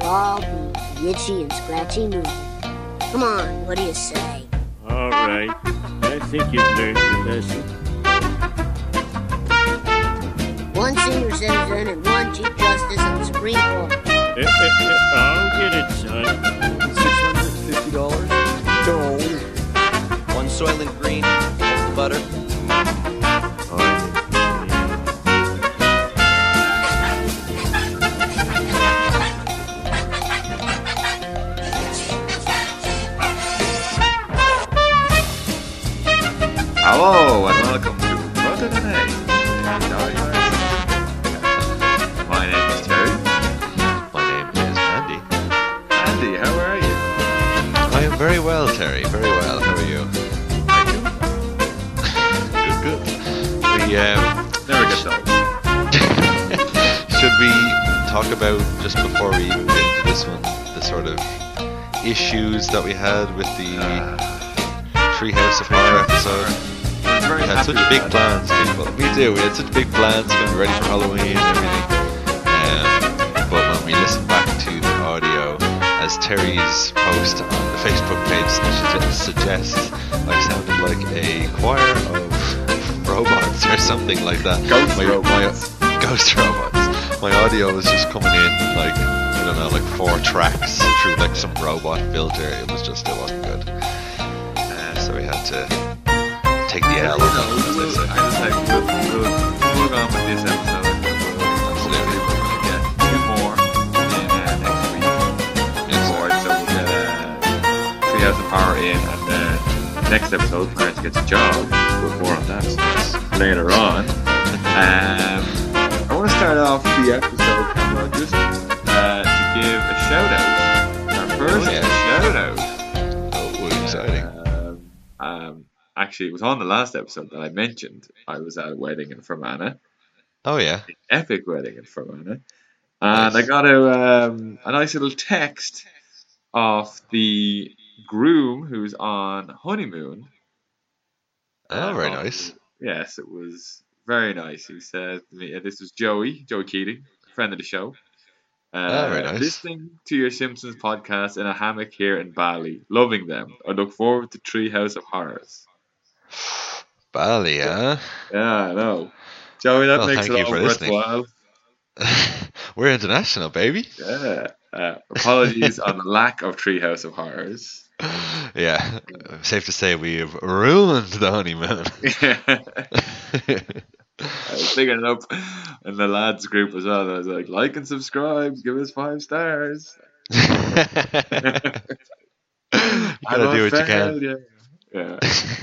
all be itchy and scratchy movie. Come on, what do you say? All right. I think you've learned your lesson. One senior citizen and one chief justice on the Supreme Court. I'll get it, son. $650? No. One Soylent Green, the butter. Hello and welcome to Brother Tonight. My name is Terry. My name is Andy. Andy, how are you? I am very well, Terry. Very well. How are you? Good. We Never gets old. should we talk about, just before we even get into this one, the sort of issues that we had with the Treehouse of Horror episode? We had such big plans, people. We do. We had such big plans. We're going to be ready for Halloween and everything. But when we listen back to the audio, as Terry's post on the Facebook page suggests, I sounded like a choir of robots or something like that. Ghost robots. Ghost robots. My audio was just coming in like, I don't know, like 4 tracks through like some robot filter. It wasn't good. So we had to take the L. I just like we'll move on with this episode. Absolutely, we're going to get 2 more in next week. Forward, so we'll get Treehouse of Horror in, and next episode, Clarence gets a job. We'll more on that later on. I want to start off the episode, Cameron, just to give a shout out. Our first shout out. Oh, exciting. Actually, it was on the last episode that I mentioned I was at a wedding in Fermanagh. Oh, yeah. An epic wedding in Fermanagh. Nice. And I got a nice little text off the groom who's on honeymoon. Oh, very nice. Yes, it was very nice. He said to me, this was Joey Keating, friend of the show. Very nice. Listening to your Simpsons podcast in a hammock here in Bali. Loving them. I look forward to Treehouse of Horrors. Bali, huh? Yeah, I know. Joey, that makes thank it you all for listening. worthwhile. We're international, baby. Yeah. Apologies on the lack of Treehouse of Horrors. Yeah. Safe to say we have ruined the honeymoon. I was picking it up in the lads group as well. I was like and subscribe, give us 5 stars. You gotta do what you can. Yeah.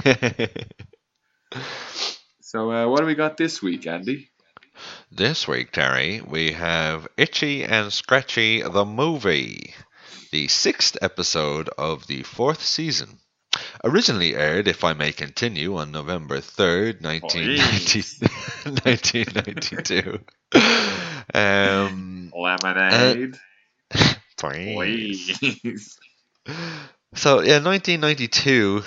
So, what do we got this week, Andy? This week, Terry, we have Itchy and Scratchy the Movie, the 6th episode of the 4th season. Originally aired, if I may continue, on November 3rd, 1992. Lemonade. Please. So, yeah, 1992,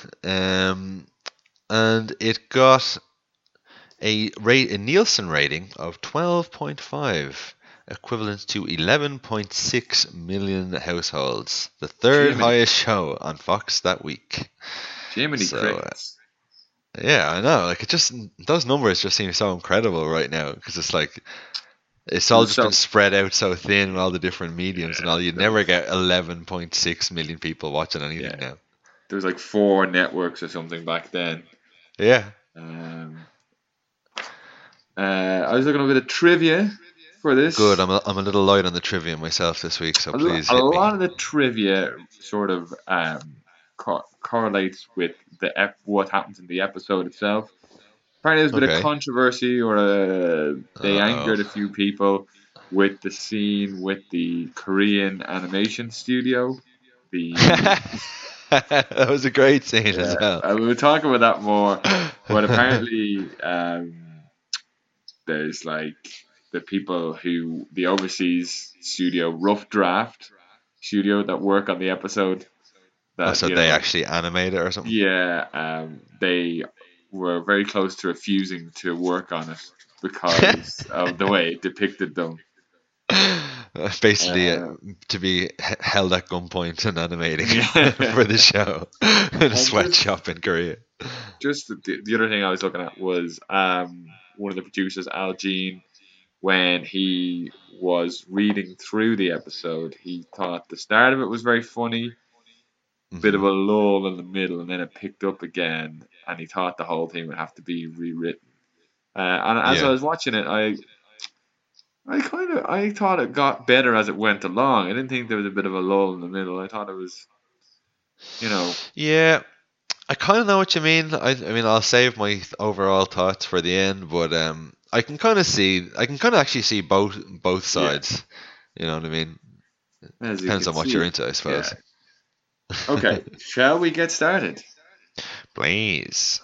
and it got a Nielsen rating of 12.5, equivalent to 11.6 million households. The third highest show on Fox that week. Jiminy Crickets. Yeah, I know. Like, those numbers just seem so incredible right now, because it's like it's all just been spread out so thin in all the different mediums and all. You'd never get 11.6 million people watching anything now. There was like 4 networks or something back then. Yeah. I was looking at a bit of trivia for this. Good. I'm a little light on the trivia myself this week, so please hit me. A lot of the trivia sort of correlates with what happens in the episode itself. Apparently, there's a bit of controversy, or they angered a few people with the scene with the Korean animation studio. That was a great scene as well. We'll talk about that more. But apparently, there's like the overseas studio, Rough Draft studio, that work on the episode. So they actually animate it or something? Yeah, they were very close to refusing to work on it because of the way it depicted them. Basically, to be held at gunpoint and animating Yeah. for the show in a And sweatshop in Korea. Just the other thing I was looking at was one of the producers, Al Jean, when he was reading through the episode, he thought the start of it was very funny, bit of a lull in the middle, and then it picked up again, and he thought the whole thing would have to be rewritten. And as I was watching it, I thought it got better as it went along. I didn't think there was a bit of a lull in the middle. I thought it was, Yeah, I kind of know what you mean. I mean, I'll save my overall thoughts for the end, but I can kind of actually see both sides. You know what I mean? as you Depends can on what see. you're into, I suppose. Yeah. Okay, shall we get started? Please.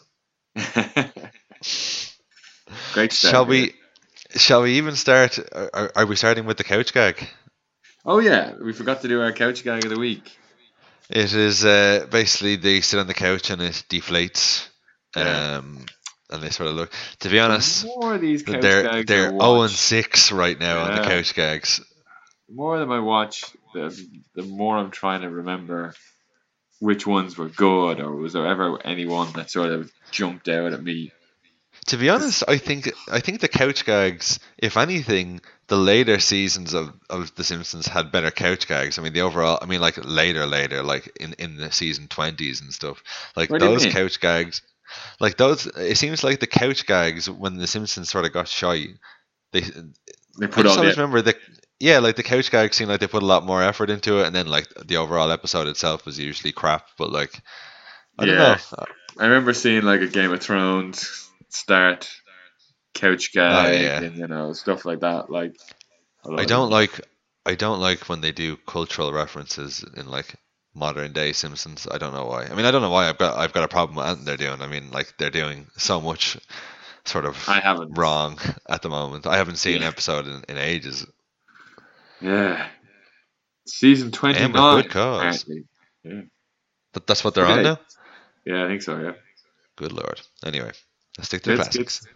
Great start. Shall we even start? Are we starting with the couch gag? Oh yeah, we forgot to do our couch gag of the week. It is basically they sit on the couch and it deflates, Yeah. and they sort of look. To be honest, The more of these couch they're gags they're I 0-6 watch, right now on the Yeah. couch gags. the more of them I watch, the more I'm trying to remember which ones were good, or was there ever anyone that sort of jumped out at me. To be honest, I think the couch gags, if anything, the later seasons of The Simpsons had better couch gags. I mean, the overall, I mean, like later, like in the season 20s and stuff, like What do you those mean? couch gags, like those. It seems like the couch gags when The Simpsons sort of got shy, They I put just all always the remember like the couch gags seemed like they put a lot more effort into it, and then like the overall episode itself was usually crap. But like, I don't Yeah. know. I remember seeing like a Game of Thrones start couch gag yeah. and stuff like that. Like I don't like when they do cultural references in like modern day Simpsons. I don't know why. I mean, I don't know why I've got a problem with anything they're doing. I mean, like they're doing so much sort of I haven't. wrong at the moment. I haven't seen an Yeah. episode in ages. Yeah. Season 29. And with good cause. Apparently. Yeah. But that's what they're on Okay. now. Yeah, I think so. Yeah. Good lord. Anyway, let's stick to the Let's get- classics.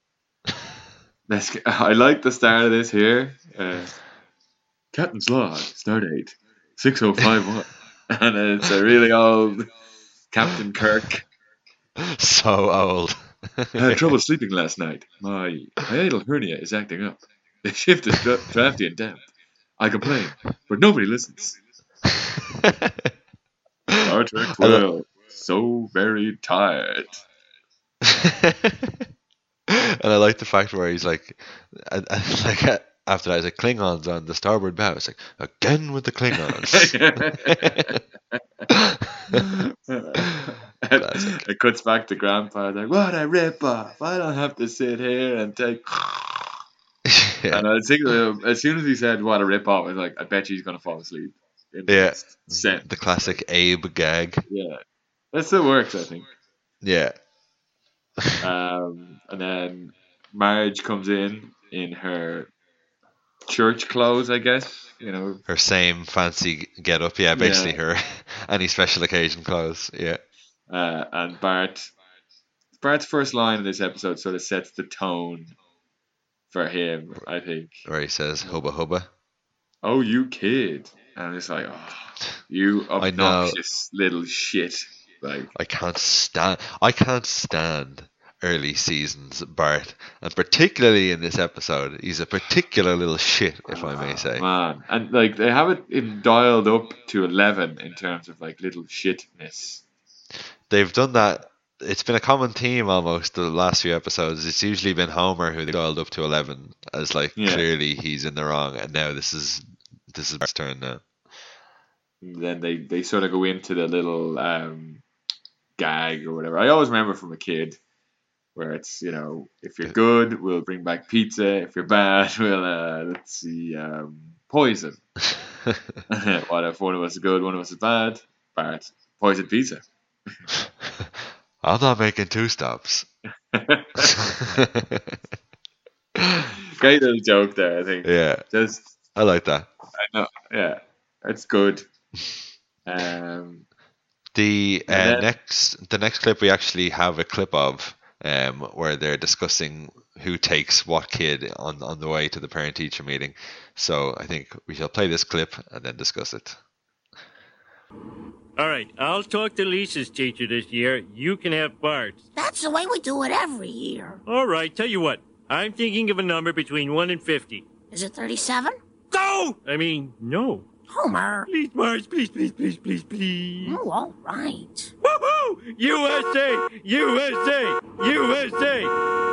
I like the start of this here. Captain's log, start date 6051, and it's a really old Captain Kirk. So old. I had trouble sleeping last night. My hiatal hernia is acting up. The shift is drafty and damp. I complain, but nobody listens. Star Trek 12. So very tired. And I like the fact where he's like, after that, he's like, Klingons on the starboard bow. It's like, again with the Klingons. Classic. It cuts back to Grandpa. Like, what a rip-off. I don't have to sit here and take... Yeah. And I think as soon as he said what a rip-off, I was like, I bet you he's going to fall asleep. In the Yeah. next sentence. The classic Abe gag. Yeah. That still works, I think. Yeah. And then Marge comes in her church clothes, I guess. Her same fancy get up. Yeah, basically her any special occasion clothes. Yeah. And Bart's first line in this episode sort of sets the tone for him, I think. Where he says, hubba hubba. Oh, you kid. And it's like, oh, you I know. obnoxious little shit. Like, I can't stand early seasons Bart, and particularly in this episode, he's a particular little shit, if I may say. man. And like they have it dialed up to 11 in terms of like little shitness. They've done that. It's been a common theme almost the last few episodes. It's usually been Homer who they dialed up to 11 as like clearly he's in the wrong, and now this is Bart's turn now. And then they sort of go into the little gag or whatever. I always remember from a kid where it's, if you're good, we'll bring back pizza. If you're bad, we'll, let's see, poison. What if one of us is good, one of us is bad? Bart, poison pizza. I'm not making two stops. Great little joke there, I think. Yeah, I like that. I know, yeah, it's good. The next clip we actually have a clip of where they're discussing who takes what kid on the way to the parent-teacher meeting. So I think we shall play this clip and then discuss it. All right, I'll talk to Lisa's teacher this year. You can have Bart's. That's the way we do it every year. All right, tell you what. I'm thinking of a number between 1 and 50. Is it 37? Go! I mean, no. Homer. Please, Marge, please, please, please, please, please. Oh, all right. Woohoo! USA! USA! USA!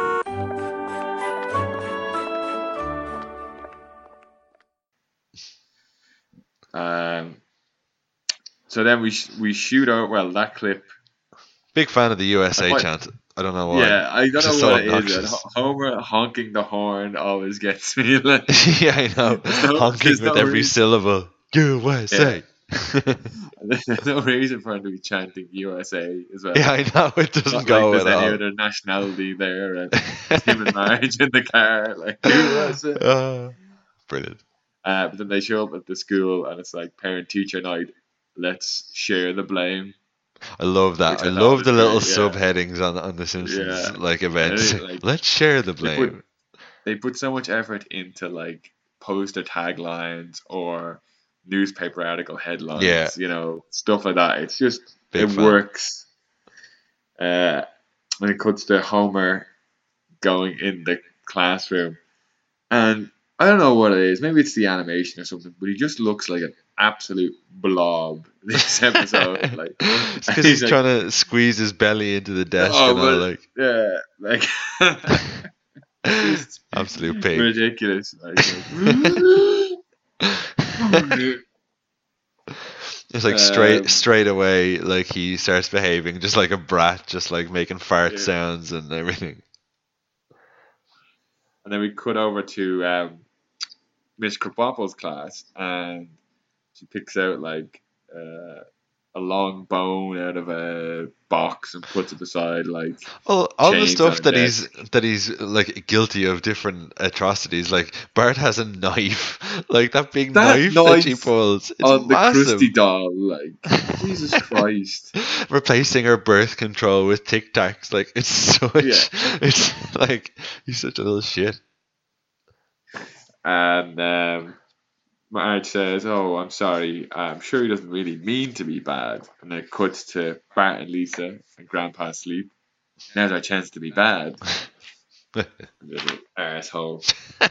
So then we shoot out. Well, that clip. Big fan of the USA chant. I don't know why. Yeah, I don't It's know so what it is. obnoxious. Homer honking the horn always gets me. Like, Yeah, I know. Honking there's with no every reason. syllable. USA. There's no reason for him to be chanting USA as well. Yeah, I know. It Not doesn't go like at there's any all. other nationality there, and him and Marge in the car, like USA. Brilliant. But then they show up at the school, and it's like parent-teacher night. Let's share the blame. I love that. Which I I thought love was the little great, yeah. subheadings on the Simpsons Yeah. like events. Like, Let's share the they blame. They put so much effort into like poster taglines or newspaper article headlines. Yeah. You know, stuff like that. It's just Big it fan. works. When it cuts to Homer going in the classroom, and I don't know what it is. Maybe it's the animation or something, but he just looks like an absolute blob this episode. Like, It's because he's like, trying to squeeze his belly into the desk Oh, and all, but- like yeah, like just absolute pig. ridiculous. Like, It's like straight away, like he starts behaving just like a brat, just like making fart sounds and everything. and then we cut over to Miss Krabappel's class, and she picks out like a long bone out of a box and puts it beside like Well, all the chains stuff on a that he's like guilty of different atrocities. Like Bart has a knife, like that big knife that she pulls. It's on the massive. Krusty doll. Like Jesus Christ. Replacing her birth control with Tic Tacs, like it's such. Yeah. It's like he's such a little shit. And Marge says, "Oh, I'm sorry. I'm sure he doesn't really mean to be bad." And then it cuts to Bart and Lisa and Grandpa asleep. Now's our chance to be bad. Little asshole.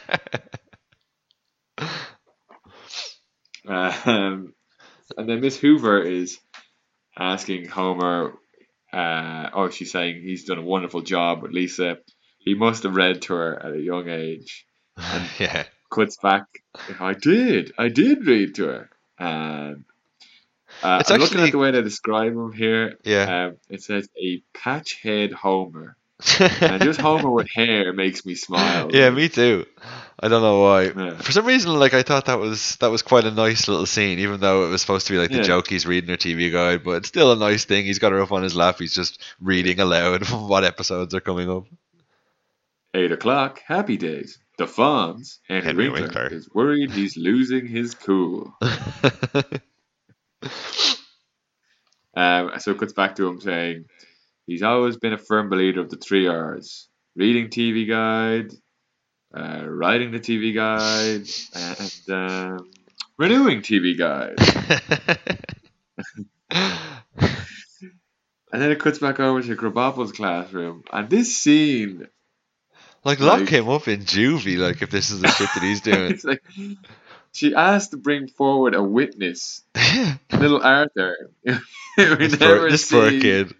And then Miss Hoover is asking Homer, she's saying he's done a wonderful job with Lisa. He must have read to her at a young age. Yeah. Cuts back. I did read to her. And It's I'm looking actually- at the way they describe him here. Yeah. It says a patch head Homer. And just Homer with hair makes me smile. Yeah, me too. I don't know why. Yeah. For some reason, like I thought that was quite a nice little scene, even though it was supposed to be like the Yeah. joke he's reading her TV guide. But it's still a nice thing. He's got her up on his lap. He's just reading aloud what episodes are coming up. 8 o'clock, happy days. The Fonz, Henry Winkler, is worried he's losing his cool. So it cuts back to him saying he's always been a firm believer of the 3 R's: reading TV guide, writing the TV guide, and renewing TV guide. And then it cuts back over to Krabappel's classroom, and this scene, Lock him up in juvie, like if this is the shit that he's doing. it's like she asked to bring forward a witness, little Arthur. This poor kid.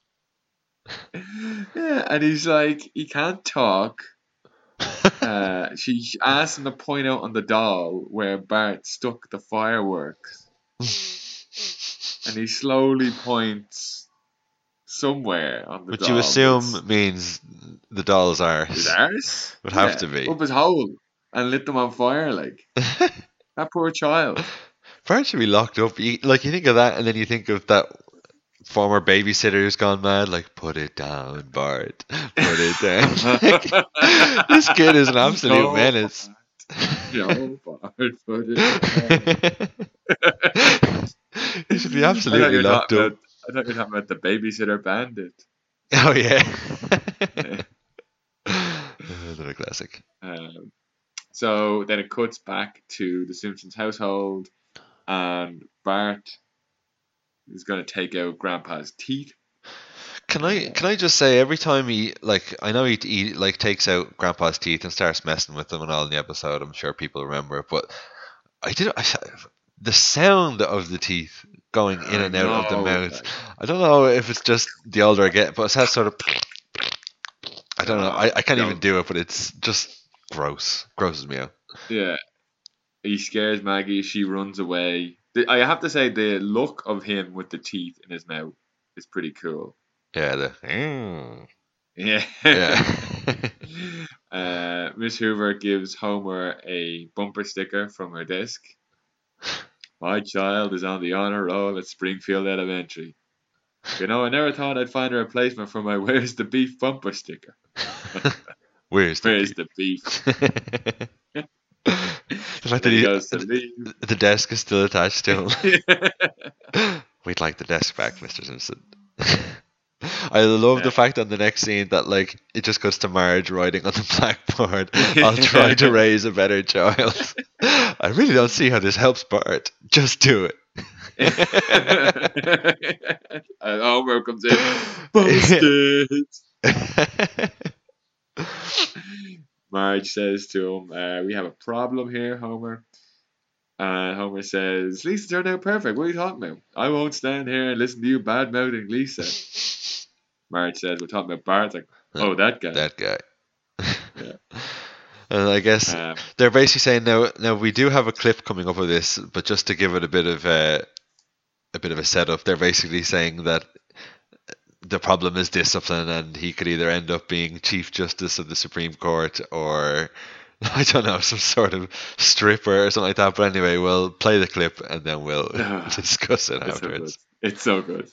Yeah, and he's like, he can't talk. She asked him to point out on the doll where Bart stuck the fireworks. And he slowly points somewhere on the Which doll. you assume means the doll's arse. His arse? Would have to be. Up his hole and lit them on fire, like. That poor child. Bart should be locked up. You think of that, and then you think of that former babysitter who's gone mad. Like, put it down, Bart. Put it down. This kid is an absolute No, menace. No, Bart, put it down. He should be absolutely locked up. I thought you were talking about the babysitter bandit. Oh yeah. Another classic. So then it cuts back to the Simpsons household, and Bart is going to take out Grandpa's teeth. Can I just say, every time he, like, I know he like takes out Grandpa's teeth and starts messing with them and all in the episode. I'm sure people remember it, but the sound of the teeth going in and out of the mouth. I don't know if it's just the older I get, but it has sort of. I don't know. I can't even do it, but it's just gross. Grosses me out. Yeah. He scares Maggie. She runs away. I have to say, the look of him with the teeth in his mouth is pretty cool. Yeah. Yeah. Yeah. Miss Hoover gives Homer a bumper sticker from her desk. My child is on the honor roll at Springfield Elementary. You know, I never thought I'd find a replacement for my Where's the Beef bumper sticker. Where's the beef? The fact that the desk is still attached to him. We'd like the desk back, Mr. Simpson. I love the fact on the next scene that, like, it just goes to Marge writing on the blackboard, I'll try to raise a better child. I really don't see how this helps Bart. Just do it. And Homer comes in. Busted. Marge says to him, we have a problem here, Homer. And Homer says, Lisa turned out perfect. What are you talking about? I won't stand here and listen to you bad-mouthing Lisa. Marge says, we're talking about Bart. Like, oh, that guy. That guy. Yeah. And I guess they're basically saying now we do have a clip coming up of this, but just to give it a bit of a setup, they're basically saying that the problem is discipline, and he could either end up being Chief Justice of the Supreme Court or, I don't know, some sort of stripper or something like that. But anyway, we'll play the clip and then we'll discuss it afterwards. It's so good.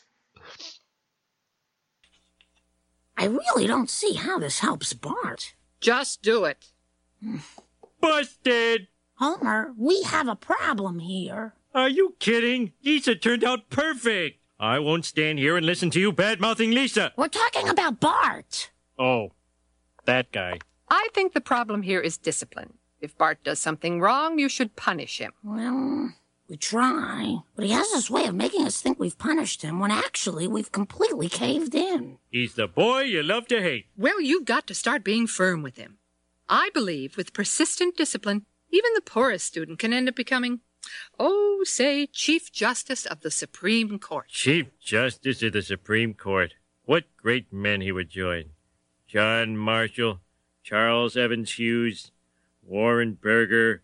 I really don't see how this helps Bart. Just do it. Busted! Homer, we have a problem here. Are you kidding? Lisa turned out perfect. I won't stand here and listen to you bad-mouthing Lisa. We're talking about Bart. Oh, that guy. I think the problem here is discipline. If Bart does something wrong, you should punish him. Well, we try, but he has this way of making us think we've punished him when actually we've completely caved in. He's the boy you love to hate. Well, you've got to start being firm with him. I believe with persistent discipline, even the poorest student can end up becoming, say, Chief Justice of the Supreme Court. Chief Justice of the Supreme Court. What great men he would join. John Marshall, Charles Evans Hughes, Warren Burger.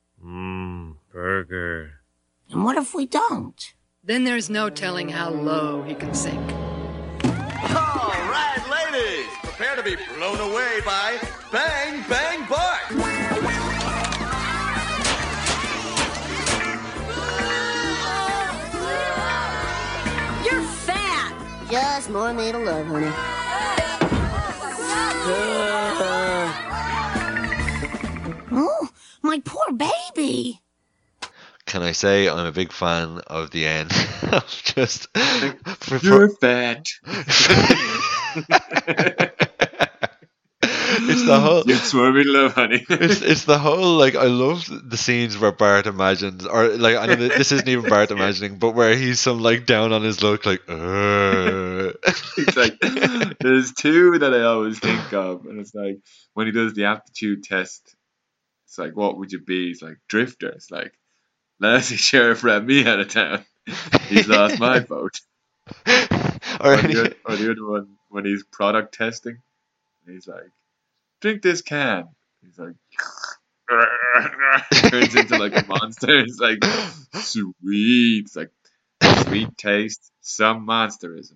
Burger. And what if we don't? Then there's no telling how low he can sink. All right, ladies, prepare to be blown away by Bang Bang Bart. You're fat. Just more made of love, honey. Oh, my poor baby. Can I say I'm a big fan of the end? Just You're fat. It's the whole. It's more made of love, honey. It's the whole, like, I love the scenes where Bart imagines, or like, I know that this isn't even Bart imagining, but where he's some like down on his luck, like. It's like there's two that I always think of, and it's like when he does the aptitude test, it's like, what would you be? It's like drifter. It's like, last sheriff ran me out of town. He's lost my vote. Or the other one when he's product testing, he's like, drink this can. He's like, turns into like a monster. It's like, sweet. It's like, sweet taste, some monsterism.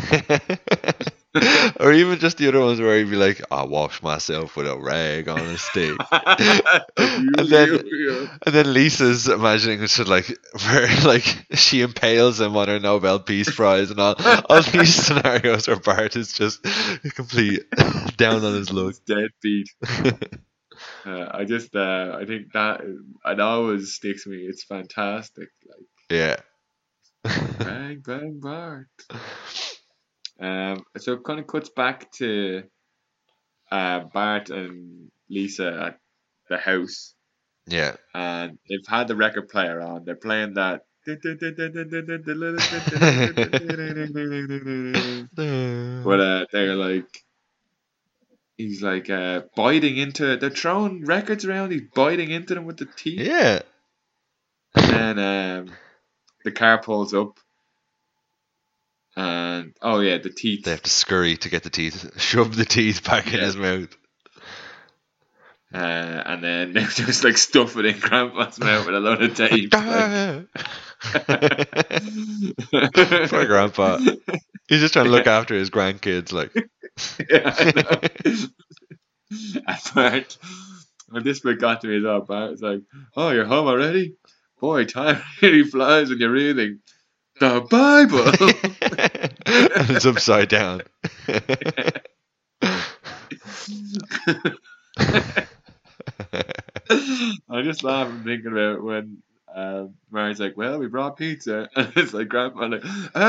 Or even just the other ones where he'd be like, I wash myself with a rag on a stick. and then Lisa's imagining it's like where like she impales him on her Nobel Peace Prize and all these scenarios where Bart is just complete down on his luck. Deadbeat. I think that it always sticks with me. It's fantastic. Like, yeah. Bang Bang Bart. So it kind of cuts back to Bart and Lisa at the house, Yeah. and they've had the record player on. They're playing that. But they're like, he's like biting into. They're throwing records around. He's biting into them with the teeth. Yeah. And then the car pulls up, and the teeth. They have to scurry to get the teeth, shove the teeth back in his mouth. And then they just like stuff it in Grandpa's mouth with a load of tape. Poor Grandpa. He's just trying to look after his grandkids, like. Yeah, I know. And Bart, when this bit got to me as well, Bart was like, "Oh, you're home already? Boy, time really flies when you're reading the Bible." And it's upside down. I just laugh and thinking about when Mary's like, "Well, we brought pizza," and it's like Grandpa like,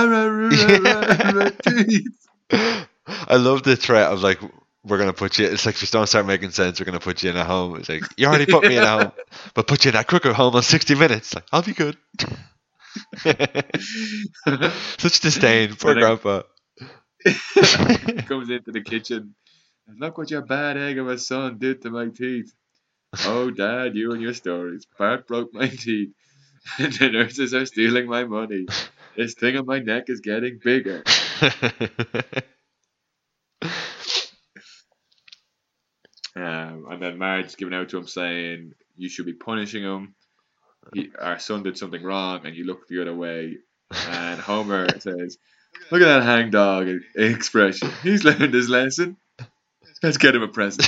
teeth. I love the threat of like, we're gonna put you. It's like, if you don't start making sense, we're gonna put you in a home. It's like, you already put me in a home, but put you in that crooked home on 60 Minutes. Like, I'll be good. Such disdain, poor Grandpa. Comes into the kitchen and look what your bad egg of a son did to my teeth. Oh, Dad, you and your stories. Bart broke my teeth, and the nurses are stealing my money. This thing on my neck is getting bigger. And then Marge's giving out to him saying, "You should be punishing him. Our son did something wrong, and you look the other way." And Homer says, "Look at that hangdog expression. He's learned his lesson. Let's get him a present."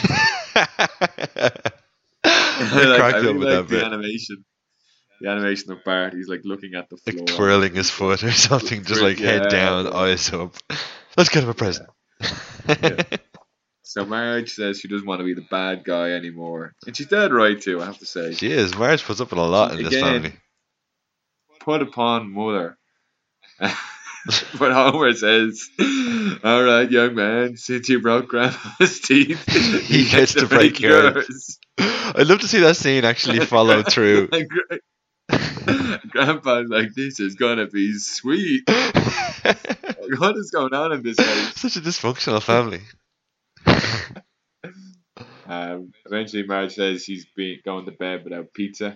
I really like the animation. The animation of Bart, he's like looking at the floor. Like twirling his foot or something, just like head down, eyes up. Let's get him a present. Yeah. So Marge says she doesn't want to be the bad guy anymore. And she's dead right too, I have to say. She is. Marge puts up with a lot in this family. Put upon mother. But Homer says, "All right, young man, since you broke Grandpa's teeth, he gets to break yours." I'd love to see that scene actually follow through. Grandpa's like, "This is gonna be sweet." What is going on in this house? Such a dysfunctional family. Eventually Marge says she's going to bed without pizza.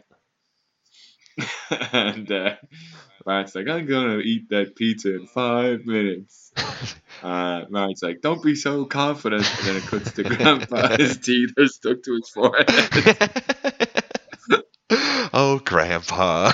And Bart's like, "I'm gonna eat that pizza in 5 minutes." Marge's like, "Don't be so confident." And then it cuts to Grandpa. His teeth are stuck to his forehead. Oh, Grandpa.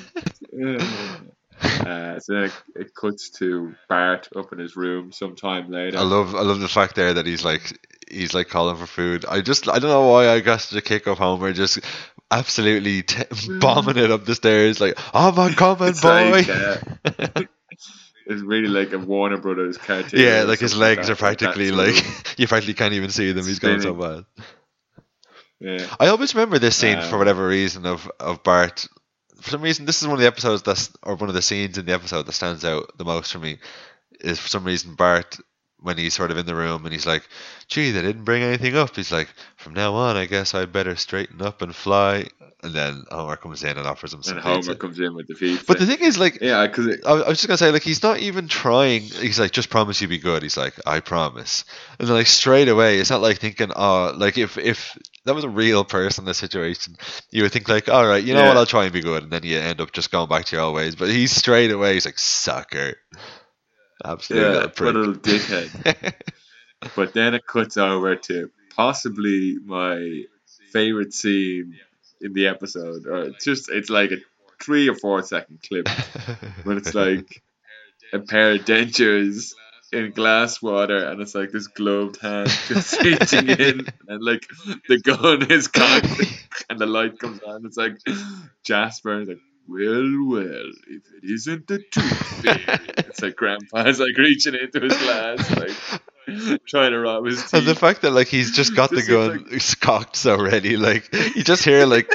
So then it cuts to Bart up in his room sometime later. I love the fact there that he's like calling for food. I don't know why I got such a kick of Homer just absolutely bombing it up the stairs like, "I'm coming, boy." Like, it's really like a Warner Brothers cartoon. Yeah, like his legs are practically like you practically can't even see them. He's going so bad. Yeah. I always remember this scene for whatever reason of Bart. For some reason, this is one of the episodes one of the scenes in the episode that stands out the most for me. Is for some reason Bart, when he's sort of in the room and he's like, "Gee, they didn't bring anything up." He's like, "From now on, I guess I better straighten up and fly." And then Homer comes in and offers him some pizza. And Homer comes in with the pizza. But the thing is, like, yeah, because I was just gonna say, like, he's not even trying. He's like, "Just promise you be good." He's like, "I promise." And then, like, straight away, it's not like thinking, "Oh, like if that was a real person in this situation, you would think like, all right, you know what, I'll try and be good," and then you end up just going back to your old ways. But he's straight away, he's like, "Sucker." Absolutely, what a little dickhead. But then it cuts over to possibly my favorite scene in the episode, or it's like a 3 or 4 second clip when it's like a pair of dentures in glass water, and it's like this gloved hand just reaching in, and like the gun is cocked, and the light comes on. It's like Jasper is like, well, if it isn't the tooth fairy. It's like Grandpa's like reaching into his glass, like trying to rob his teeth. And the fact that like he's just got the gun cocked so ready, like you just hear like.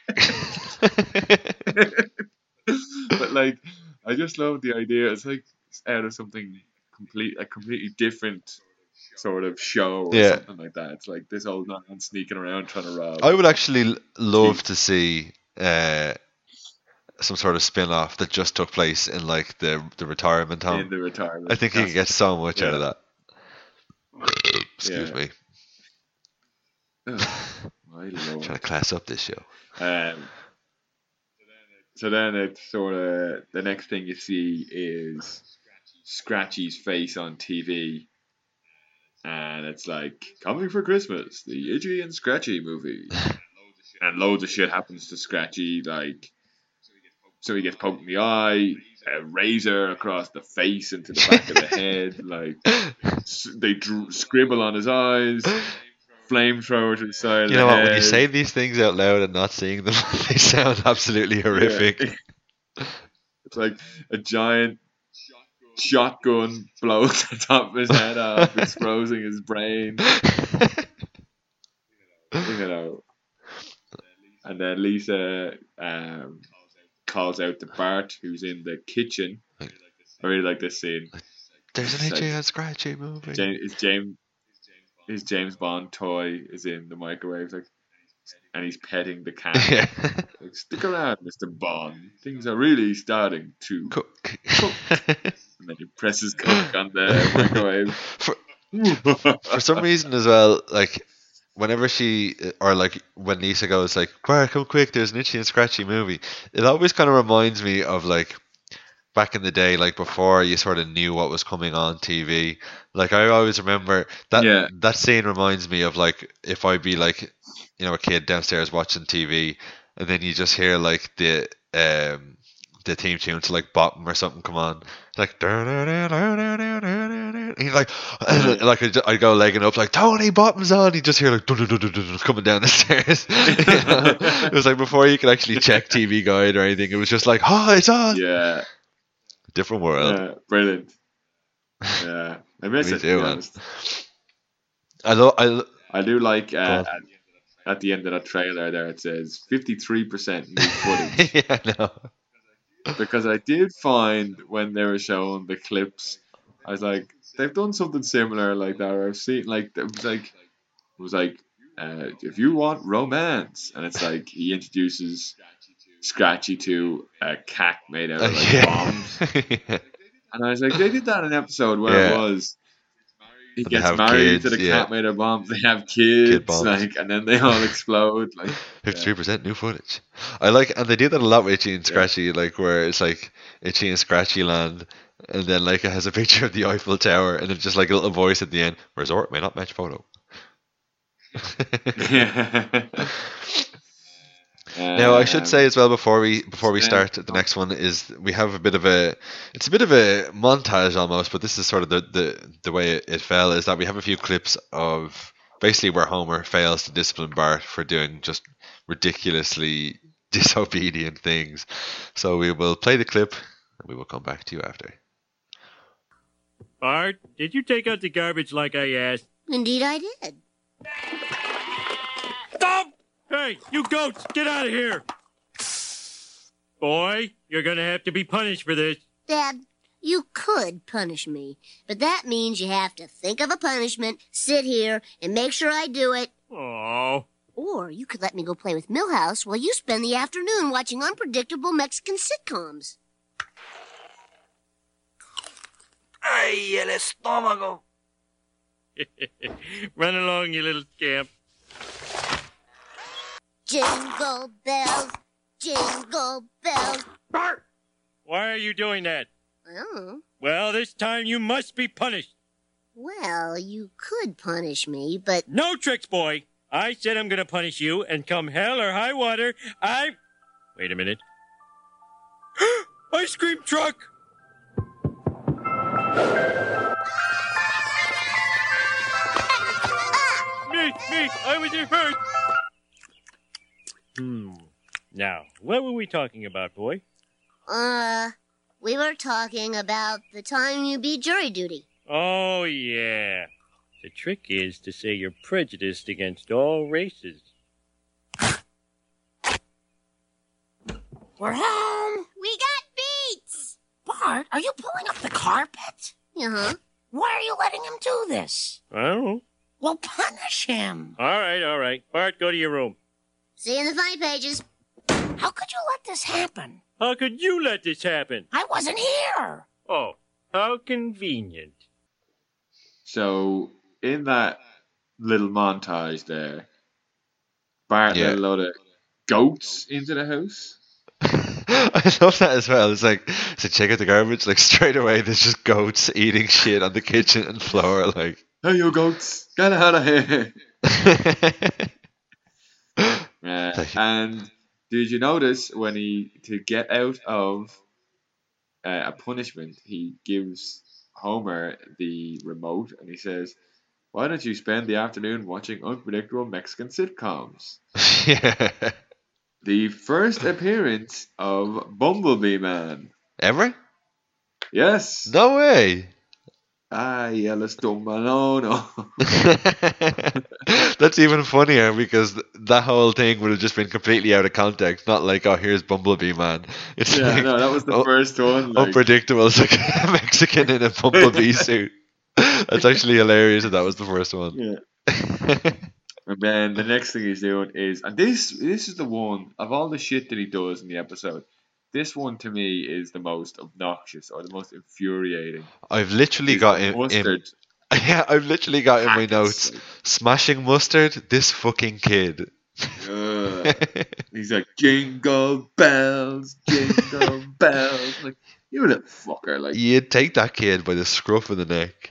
But like, I just love the idea. It's like out of something completely different sort of show or Yeah. something like that. It's like this old man sneaking around trying to rob. I would actually love to see some sort of spin-off that just took place in like the retirement home. in the retirement. I think you can get so much out of that. Excuse Yeah. me. Ugh, my Trying to lord. class up this show. So then it's sort of the next thing you see is Scratchy's face on TV, and it's like coming for Christmas, the Itchy and Scratchy movie, and loads of shit happens to Scratchy, like so he gets poked in the eye, a razor across the face into the back of the head, like they scribble on his eyes. Flamethrower to the side of You the know head. what? When you say these things out loud and not seeing them, they sound absolutely horrific. It's like a giant shotgun blows the top of his head off, exposing his brain. You know. And then Lisa calls out to Bart, who's in the kitchen. I really like this scene. There's an It's Itchy like and Scratchy movie. His James Bond toy is in the microwave, like, and he's petting the cat. Yeah. Like, stick around, Mr. Bond. Things are really starting to Cook. And then he presses cook on the microwave. For some reason as well, like whenever she or like when Lisa goes like, "Bart, come quick! There's an Itchy and Scratchy movie." It always kind of reminds me of like back in the day, like before you sort of knew what was coming on TV. Like I always remember that that scene reminds me of like if I'd be like, you know, a kid downstairs watching TV, and then you just hear like the theme tune to like Bottom or something come on, like and he's like I go legging up like Tony Bottom's on. You just hear like coming down the stairs. You know? It was like before you could actually check TV Guide or anything. It was just like, oh, it's on. Yeah. Different world. Yeah, brilliant. Yeah, I miss Me it. too, To be man. honest. I do like on. at the end of that trailer there it says 53% new footage. Yeah, I know. Because I did find when they were showing the clips, I was like, they've done something similar like that. Or I've seen like it was like if you want romance, and it's like he introduces Scratchy to a cat made out of like bombs, and I was like, they did that in an episode where it was he And they gets have married to kids, the cat made of bombs. They have kids, Kid bombs. like, and then they all explode. Like 53% new footage. I like, and they do that a lot with Itchy and Scratchy, like where it's like Itchy and Scratchy land, and then like it has a picture of the Eiffel Tower, and then just like a little voice at the end. Resort may not match photo. Now I should say as well before we start the next one is we have a bit of a montage almost, but this is sort of the way it fell, is that we have a few clips of basically where Homer fails to discipline Bart for doing just ridiculously disobedient things. So we will play the clip and we will come back to you after. Bart, did you take out the garbage like I asked? Indeed I did. Stop! Hey, you goats, get out of here! Boy, you're gonna have to be punished for this. Dad, you could punish me, but that means you have to think of a punishment, sit here, and make sure I do it. Oh. Or you could let me go play with Milhouse while you spend the afternoon watching unpredictable Mexican sitcoms. ¡Ay, el estómago! Run along, you little scamp. Jingle bells, jingle bells. Bart! Why are you doing that? Oh, Well, this time you must be punished. well, you could punish me, but... No tricks, boy. I said I'm gonna punish you, and come hell or high water, Wait a minute. Ice cream truck! Me, I was hurt. Now, what were we talking about, boy? We were talking about the time you beat jury duty. Oh, yeah. The trick is to say you're prejudiced against all races. We're home. We got beats! Bart, are you pulling up the carpet? Uh-huh. Why are you letting him do this? I don't know. Well, punish him. All right. Bart, go to your room. See you in the funny pages. How could you let this happen? How could you let this happen? I wasn't here. Oh, how convenient. So, in that little montage there, Bart let a load of goats into the house. I love that as well. It's like, so check out the garbage. Like straight away, there's just goats eating shit on the kitchen and floor. Like, hey, you goats, get out of here! And did you notice when to get out of a punishment, he gives Homer the remote and he says, "Why don't you spend the afternoon watching unpredictable Mexican sitcoms?" Yeah. The first appearance of Bumblebee Man. Ever? Yes. No way. Ay, el estómago. That's even funnier because that whole thing would have just been completely out of context. Not like, oh, here's Bumblebee Man. It's Yeah, like, no, that was the first one. Like, unpredictable. It's like a Mexican in a Bumblebee suit. That's actually hilarious that was the first one. Yeah. And then the next thing he's doing is, and this is the one of all the shit that he does in the episode. This one to me is the most obnoxious or the most infuriating. I've literally got in mustard. Yeah, I've literally got in my notes, Like, smashing mustard. This fucking kid. He's like, jingle bells, jingle bells. Like, you little fucker. Like, You'd take that kid by the scruff of the neck.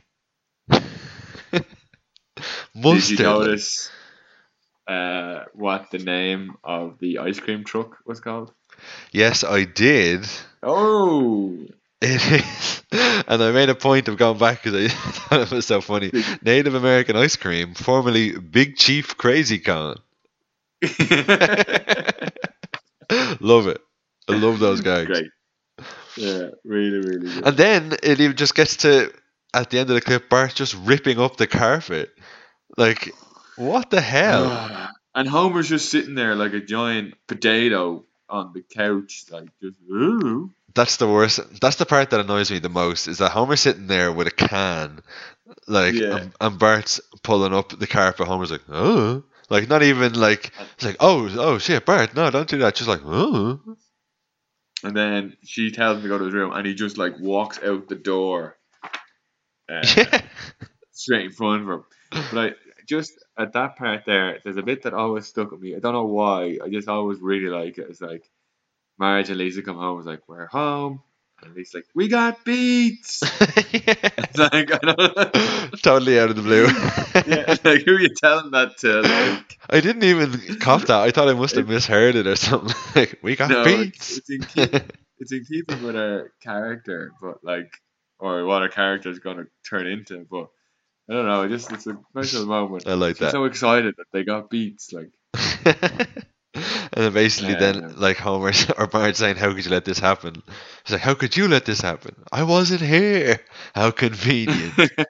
Mustard. did you notice what the name of the ice cream truck was called? Yes, I did. Oh, It is. And I made a point of going back because I thought it was so funny. Native American ice cream, formerly Big Chief Crazy Con. Love it. I love those gags. great. Yeah, really, really good. And then it even just gets to, at the end of the clip, Bart just ripping up the carpet. Like, what the hell? And Homer's just sitting there like a giant potato on the couch, like just. Ooh. That's the worst. That's the part that annoys me the most. Is that Homer's sitting there with a can, like, and Bart's pulling up the carpet. Homer's like, oh, like not even like it's like, oh shit, Bart, no, don't do that. Just like, oh. And then she tells him to go to his room, and he just like walks out the door, straight in front of him. But just at that part there's a bit that always stuck with me. I don't know why. I just always really like it. It's like Marge and Lisa come home. It's like, we're home. And Lisa's like, we got beats. It's like, I don't Totally out of the blue. yeah, like, who are you telling that to? Like, I didn't even cop that. I thought I must have misheard it or something. Like, we got beats. It's in keeping with our character, but like, or what our character is going to turn into. But I don't know. It's a nice little moment. I like that. I'm so excited that they got beats. Like. And then basically then like Homer or Bart saying, how could you let this happen? He's like, how could you let this happen? I wasn't here. How convenient.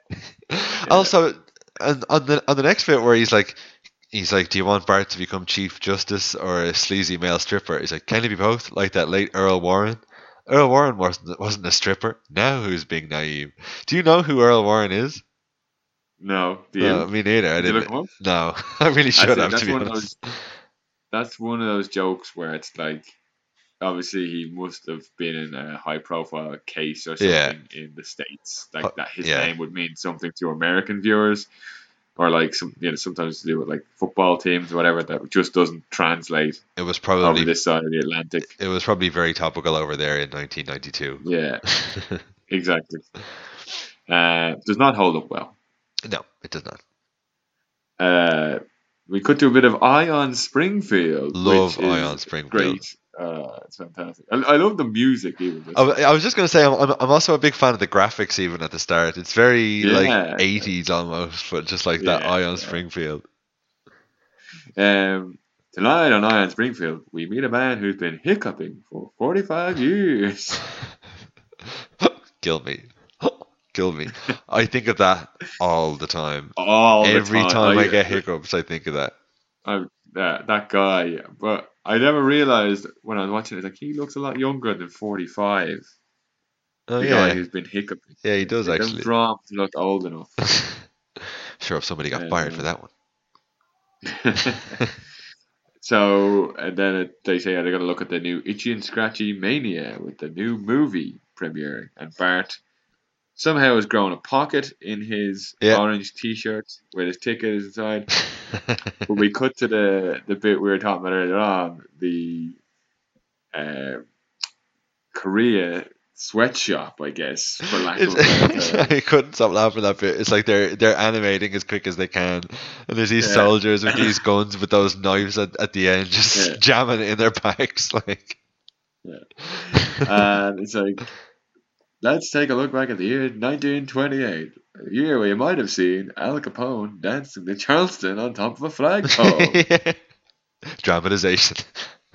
Also, and on the next bit where he's like, do you want Bart to become Chief Justice or a sleazy male stripper? He's like, can he be both? Like that late Earl Warren. Earl Warren wasn't a stripper. Now who's being naive? Do you know who Earl Warren is? No. No, me neither. I didn't. Look him up? No, I really should have, to be honest. That's one of those jokes where it's like, obviously he must have been in a high profile case or something in the States. Like that his name would mean something to American viewers. Or like sometimes to do with like football teams or whatever that just doesn't translate. It was probably over this side of the Atlantic. It was probably very topical over there in 1992. Yeah, exactly. Does not hold up well. No, it does not. We could do a bit of Ion Springfield. Love Ion Springfield. Great. It's fantastic. I love the music even. I was just going to say, I'm also a big fan of the graphics even at the start. It's very like 80s almost, but just like that Ion Springfield. Tonight on Ion Springfield, we meet a man who's been hiccuping for 45 years. Kill me. Kill me. I think of that all the time. Every time I get hiccups, I think of that. That guy. But I never realized when I was watching it, like, he looks a lot younger than 45. Oh the guy yeah, who's been hiccuping. yeah, he does They don't actually. draw him to look old enough. Sure, if somebody got fired for that one. So, and then they say they're going to look at the new Itchy and Scratchy Mania with the new movie premiere. And Bart somehow has grown a pocket in his orange t-shirt where his ticket is inside. But we cut to the bit we were talking about earlier on, the Korea sweatshop, I guess, for lack of a better term. I couldn't stop laughing at that bit. It's like they're animating as quick as they can, and there's these soldiers with these guns with those knives at the end, just jamming it in their backs, like. And it's like, let's take a look back at the year 1928, a year where you might have seen Al Capone dancing the Charleston on top of a flagpole. Dramatization.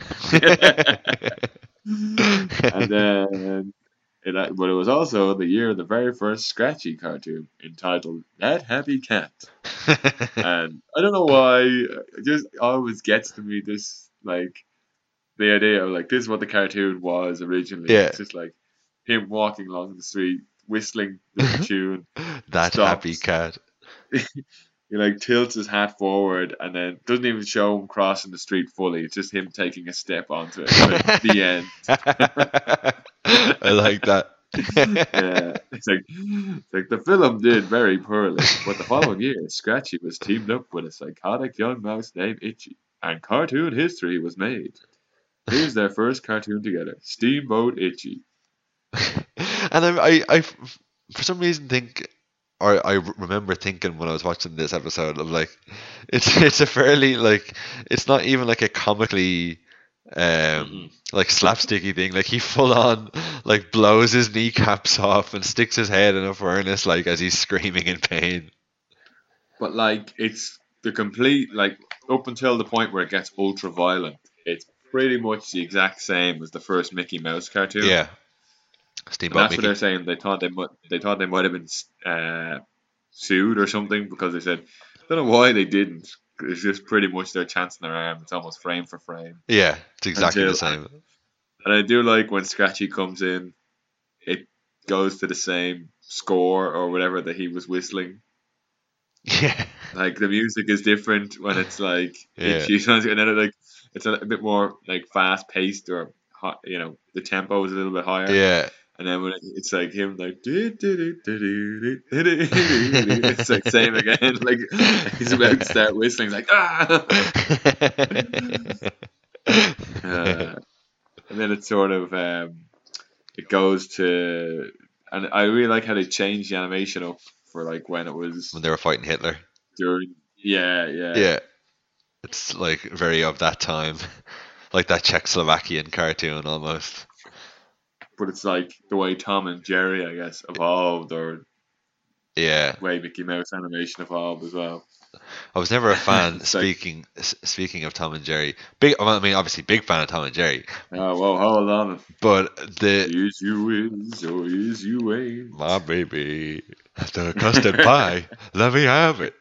And then, but it was also the year of the very first Scratchy cartoon entitled That Happy Cat. And I don't know why, it just always gets to me, this, like, the idea of, like, this is what the cartoon was originally. Yeah. It's just like him walking along the street, whistling the tune. That stops. Happy Cat. He like tilts his hat forward and then doesn't even show him crossing the street fully. It's just him taking a step onto it. Like, the end. I like that. Yeah, it's like the film did very poorly, but the following year, Scratchy was teamed up with a psychotic young mouse named Itchy, and cartoon history was made. Here's their first cartoon together, Steamboat Itchy. And I for some reason think, or I remember thinking when I was watching this episode of like, it's a fairly like, it's not even like a comically like slapsticky thing. Like he full on like blows his kneecaps off and sticks his head in a furnace like as he's screaming in pain. But like it's the complete, like up until the point where it gets ultra violent, it's pretty much the exact same as the first Mickey Mouse cartoon. Yeah. And that's what they're saying. They thought they might have been sued or something because they said, I don't know why they didn't. It's just pretty much their chance in their arm. It's almost frame for frame. Yeah, it's exactly the same. And I do like when Scratchy comes in, it goes to the same score or whatever that he was whistling. Yeah. Like the music is different when it's like Yeah. and then like it's a bit more like fast paced or hot, you know, the tempo is a little bit higher. Yeah. And then when it's like him like it's like same again, like he's about to start whistling, he's like and then it's sort of it goes to, and I really like how they changed the animation up for like when it was When they were fighting Hitler. during Yeah. It's like very of that time. Like that Czechoslovakian cartoon almost. But it's like the way Tom and Jerry, I guess, evolved, or Yeah. the way Mickey Mouse animation evolved as well. I was never a fan. It's like- Speaking of Tom and Jerry, obviously big fan of Tom and Jerry. Oh well, hold on. But the Is you is or is you ain't? my baby, the custard pie, let me have it.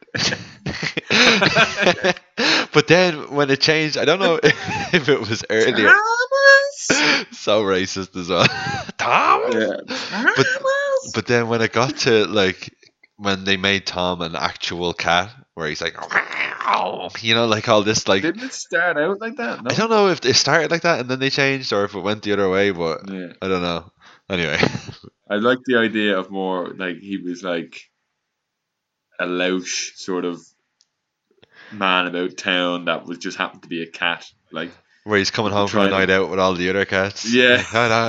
But then when it changed, I don't know if it was earlier. So racist as well. Thomas. Yeah. But then when it got to like when they made Tom an actual cat, where he's like, you know, like all this like. Didn't it start out like that? No. I don't know if it started like that and then they changed, or if it went the other way, but Yeah. I don't know. Anyway. I like the idea of more like he was like a louche sort of man about town that was just happened to be a cat. Like Where he's coming home from a night out with all the other cats. Yeah.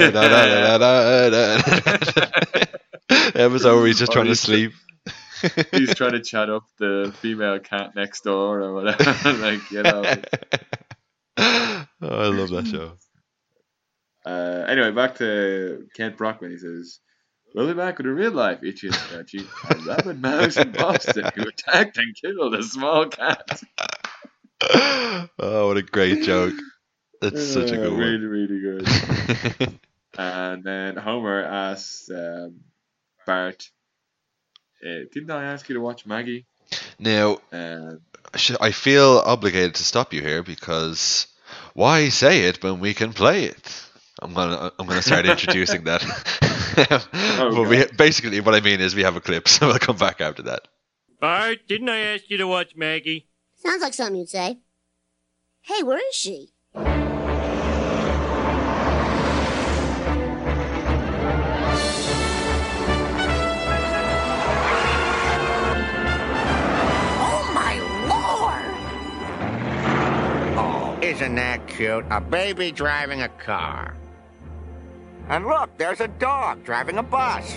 Episode where he's just Or trying to he's- sleep. he's trying to chat up the female cat next door or whatever. Like, you know. Oh, I love that show. Anyway, back to Kent Brockman. He says, "We'll be back with a real life Itchy and Scratchy, a rabid mouse in Boston who attacked and killed a small cat." Oh, what a great joke. That's such a good really, one. really good. And then Homer asks Bart, "Didn't I ask you to watch Maggie?" Now, And I feel obligated to stop you here because why say it when we can play it? I'm gonna start introducing that. But basically, what I mean is we have a clip, so we'll come back after that. Bart, didn't I ask you to watch Maggie? Sounds like something you'd say. Hey, where is she? Oh, my Lord! Oh, isn't that cute? A baby driving a car. And look, there's a dog driving a bus.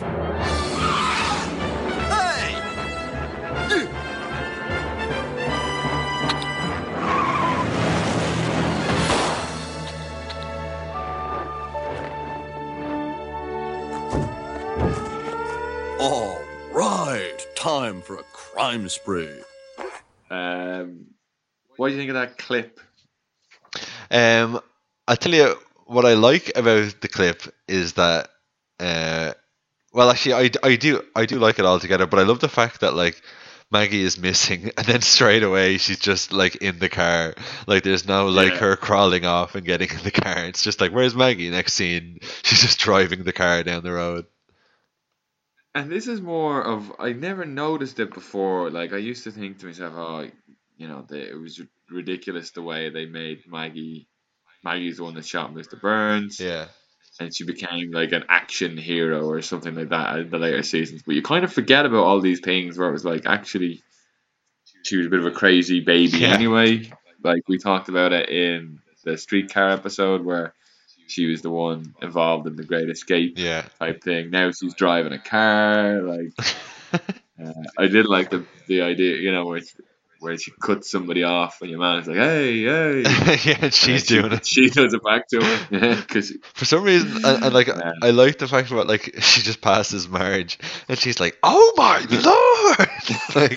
All right, time for a crime spree. What do you think of that clip? I'll tell you what I like about the clip is that, well, actually, I do like it altogether, but I love the fact that like Maggie is missing, and then straight away she's just like in the car. Like there's no like her crawling off and getting in the car. It's just like, where's Maggie? Next scene, she's just driving the car down the road. And this is more of, I never noticed it before. Like, I used to think to myself, oh, you know, it was ridiculous the way they made Maggie. Maggie's the one that shot Mr. Burns. Yeah. And she became like an action hero or something like that in the later seasons. But you kind of forget about all these things where it was like, actually, she was a bit of a crazy baby anyway. Like, we talked about it in the streetcar episode where she was the one involved in the Great Escape type thing. Now she's driving a car. Like, I did like the idea, you know, where she cuts somebody off and your man's like, hey. Yeah, and she's doing it. She does it back to him. Cause for some reason, I like I like the fact that like she just passes Marge and she's like, oh my Lord! Like,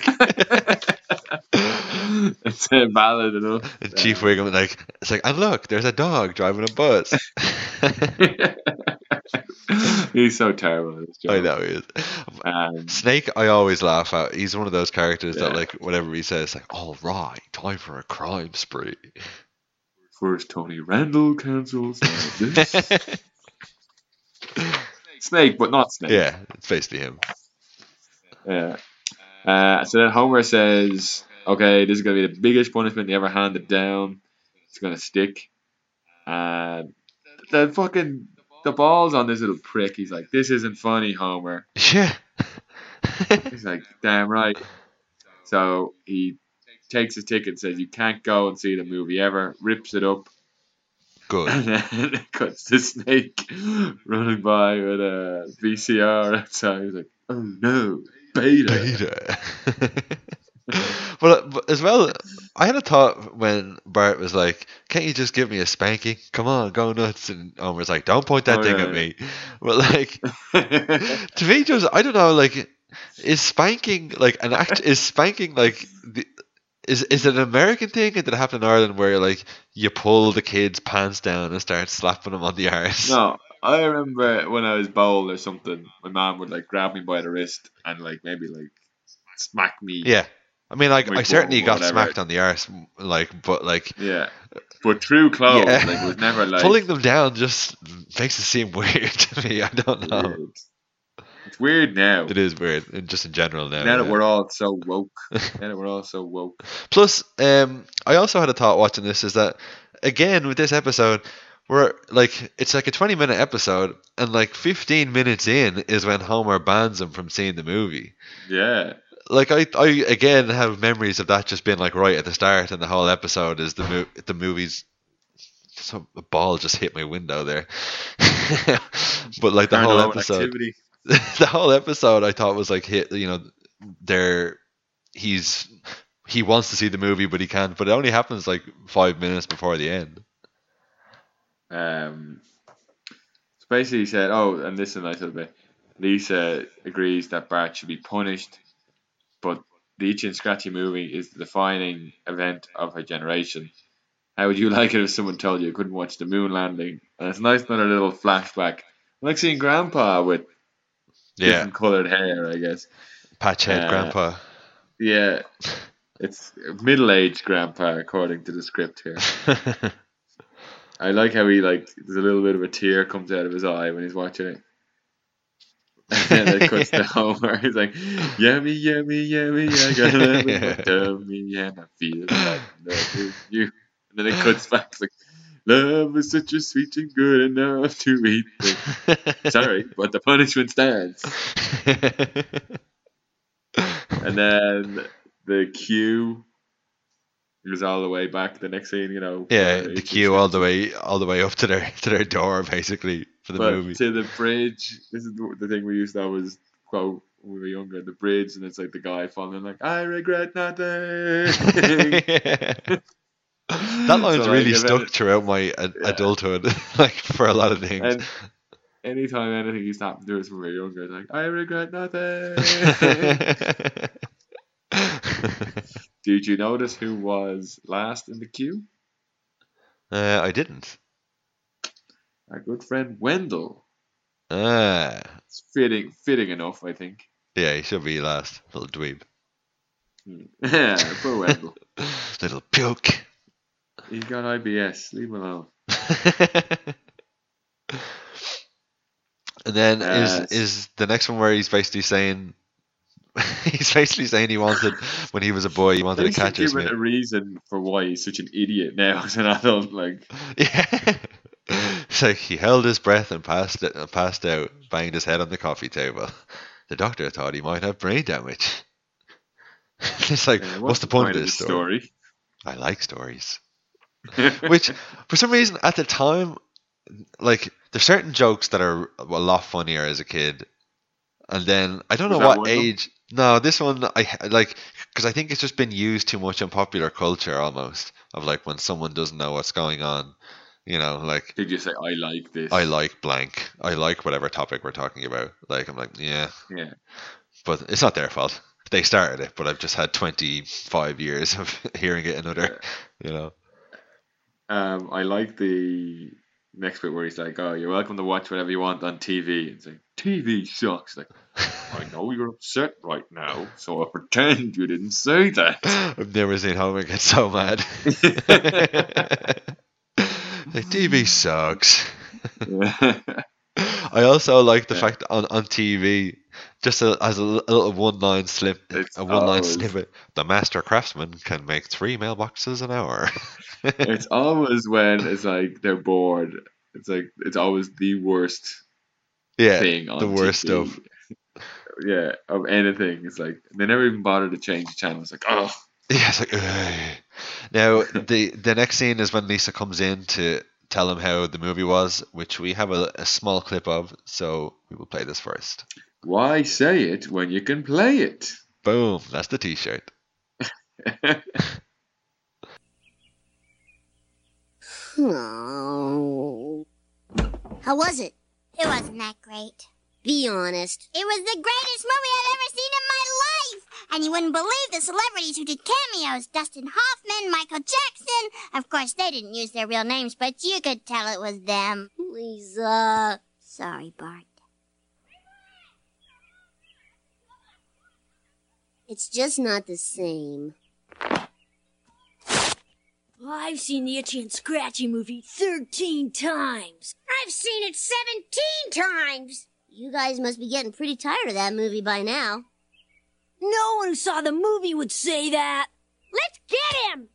it's a ballad enough. And Chief Wiggum like, it's like, and look, there's a dog driving a bus. He's so terrible at this job. I know he is. Snake, I always laugh at. He's one of those characters that, like, whatever he says, like, all right, time for a crime spree. First, Tony Randall cancels this. Snake, but not Snake. Yeah, it's basically him. Yeah. So then Homer says, okay, this is going to be the biggest punishment they ever handed down. It's going to stick. And the balls on this little prick. He's like, this isn't funny, Homer. Yeah. He's like, damn right. So he takes his ticket and says, you can't go and see the movie ever. Rips it up. Good. And then it cuts to Snake running by with a VCR outside. He's like, oh no, Beta. But as well, I had a thought when Bart was like, can't you just give me a spanking? Come on, go nuts. And Homer's like, don't point that thing at me. But like, to me, just, I don't know, like, is spanking like an act? Is spanking like is it an American thing, or did it happen in Ireland where like you pull the kid's pants down and start slapping them on the arse? No, I remember when I was bowled or something, my mom would like grab me by the wrist and like maybe like smack me. Yeah, I mean, like I certainly got whatever. smacked on the arse, like, but like but through clothes, like it was never like pulling them down. Just makes it seem weird to me. I don't know. Weird. It's weird now. It is weird, and just in general now. Now that we're all so woke. Plus, I also had a thought watching this is that, again, with this episode, we're like, it's like a 20-minute episode, and like 15 minutes in is when Homer bans him from seeing the movie. Yeah. Like, I again have memories of that just being like right at the start, and the whole episode is the movie's. So a ball just hit my window there. But like the whole episode. The whole episode I thought was like he wants to see the movie but he can't, but it only happens like 5 minutes before the end. So basically he said, and this is a nice little bit, Lisa agrees that Bart should be punished, but the Itchy and Scratchy movie is the defining event of her generation. How would you like it if someone told you couldn't watch the moon landing? And it's a nice another little flashback. I like seeing Grandpa with different coloured hair, I guess. Patch head Grandpa. Yeah. It's middle-aged Grandpa, according to the script here. I like how he, like, there's a little bit of a tear comes out of his eye when he's watching it. And then it cuts to Homer. He's like, yummy, yummy, yummy, I got love in my tummy, and I feel like loving you. And then it cuts back, it's like, love is such a sweet and good enough to eat. Like, sorry, but the punishment stands. And then the queue goes all the way back. The next scene, Yeah, the queue all the way up to their door, basically, for the movie. To the bridge. This is the thing we used to always quote when we were younger. The bridge, and it's like the guy falling like, I regret nothing. That line's really stuck throughout my adulthood, like for a lot of things. And anytime anything used to happen to us when we were younger, it's like, I regret nothing. Did you notice who was last in the queue? I didn't. Our good friend Wendell. It's fitting enough, I think. Yeah, he should be last. Little dweeb. Yeah, poor Wendell. Little puke. He's got IBS. Leave him alone. And then is the next one where he's basically saying he wanted, when he was a boy, he wanted to catch his a reason for why he's such an idiot now as an adult. Like, yeah, it's like he held his breath and passed out, banged his head on the coffee table. The doctor thought he might have brain damage. It's like, what's the point of this story? I like stories. Which, for some reason, at the time, like, there's certain jokes that are a lot funnier as a kid. And then, I don't know what age... No, this one, I like, because I think it's just been used too much in popular culture, almost, of like, when someone doesn't know what's going on, like... Did you say, I like this? I like blank. I like whatever topic we're talking about. Like, I'm like, yeah. Yeah. But it's not their fault. They started it, but I've just had 25 years of hearing it another, I like the next bit where he's like, oh, you're welcome to watch whatever you want on TV. It's like, TV sucks. Like, I know you're upset right now, so I'll pretend you didn't say that. I've never seen Homer get so mad. Like, TV sucks. I also like the fact on TV, just as a little one-line snippet, the master craftsman can make 3 mailboxes an hour. It's always when it's like they're bored. It's like it's always the worst thing on the worst TV. stuff. Yeah, of anything. It's like they never even bother to change the channel. It's like, oh. Yeah, it's like, ugh. Now the next scene is when Lisa comes in to tell him how the movie was, which we have a small clip of, so we will play this first. Why say it when you can play it? Boom, that's the t-shirt. Oh. How was it? It wasn't that great. Be honest. It was the greatest movie I've ever seen in my life! And you wouldn't believe the celebrities who did cameos. Dustin Hoffman, Michael Jackson. Of course, they didn't use their real names, but you could tell it was them. Lisa. Sorry, Bart. It's just not the same. I've seen the Itchy and Scratchy movie 13 times. I've seen it 17 times. You guys must be getting pretty tired of that movie by now. No one who saw the movie would say that. Let's get him!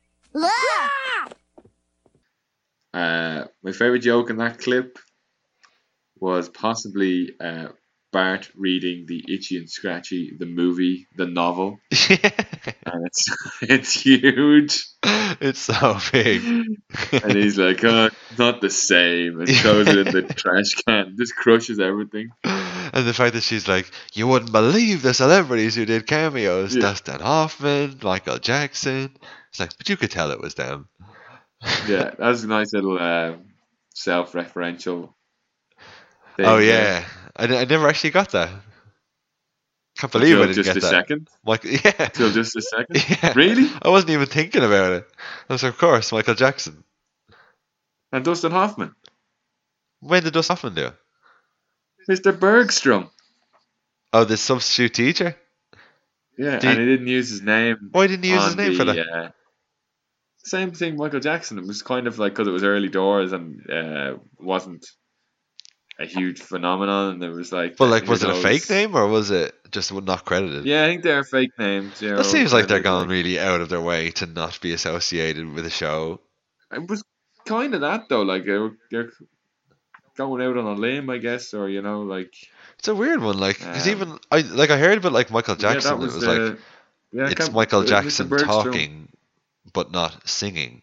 My favorite joke in that clip was possibly Bart reading the Itchy and Scratchy, the movie, the novel. And it's huge. It's so big. And he's like, oh, not the same. And throws it in the trash can. Just crushes everything. And the fact that she's like, you wouldn't believe the celebrities who did cameos. Yeah. Dustin Hoffman, Michael Jackson. It's like, but you could tell it was them. Yeah, that was a nice little self-referential thing. Oh, yeah. I never actually got that. Can't believe I didn't get that. Just a second? Yeah. Till just a second? Yeah. Really? I wasn't even thinking about it. I was like, of course, Michael Jackson. And Dustin Hoffman. When did Dustin Hoffman do it? Mr. Bergstrom. Oh, the substitute teacher? Yeah, and he didn't use his name. Why didn't he use his name for that? Same thing, Michael Jackson. It was kind of like because it was early doors and wasn't a huge phenomenon, and there was like. But like, was it a those- fake name or was it just not credited? Yeah, I think they're fake names. It seems like they're going really out of their way to not be associated with the show. It was kind of that though. Like they're going out on a limb, I guess, or like. It's a weird one, like because Um, even I heard about like Michael Jackson. that was It was like it's Michael Mr. Jackson Bergstrom. talking, but not singing.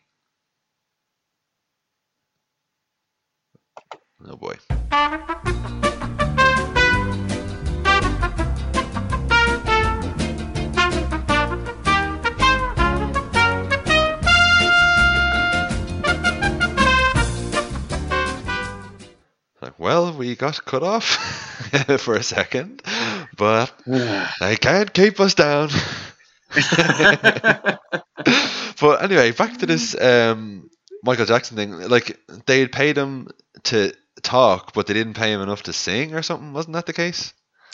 Oh boy. Like, well, we got cut off for a second, but they can't keep us down. But anyway, back to this Michael Jackson thing. Like, they had paid him to talk, but they didn't pay him enough to sing or something. Wasn't that the case?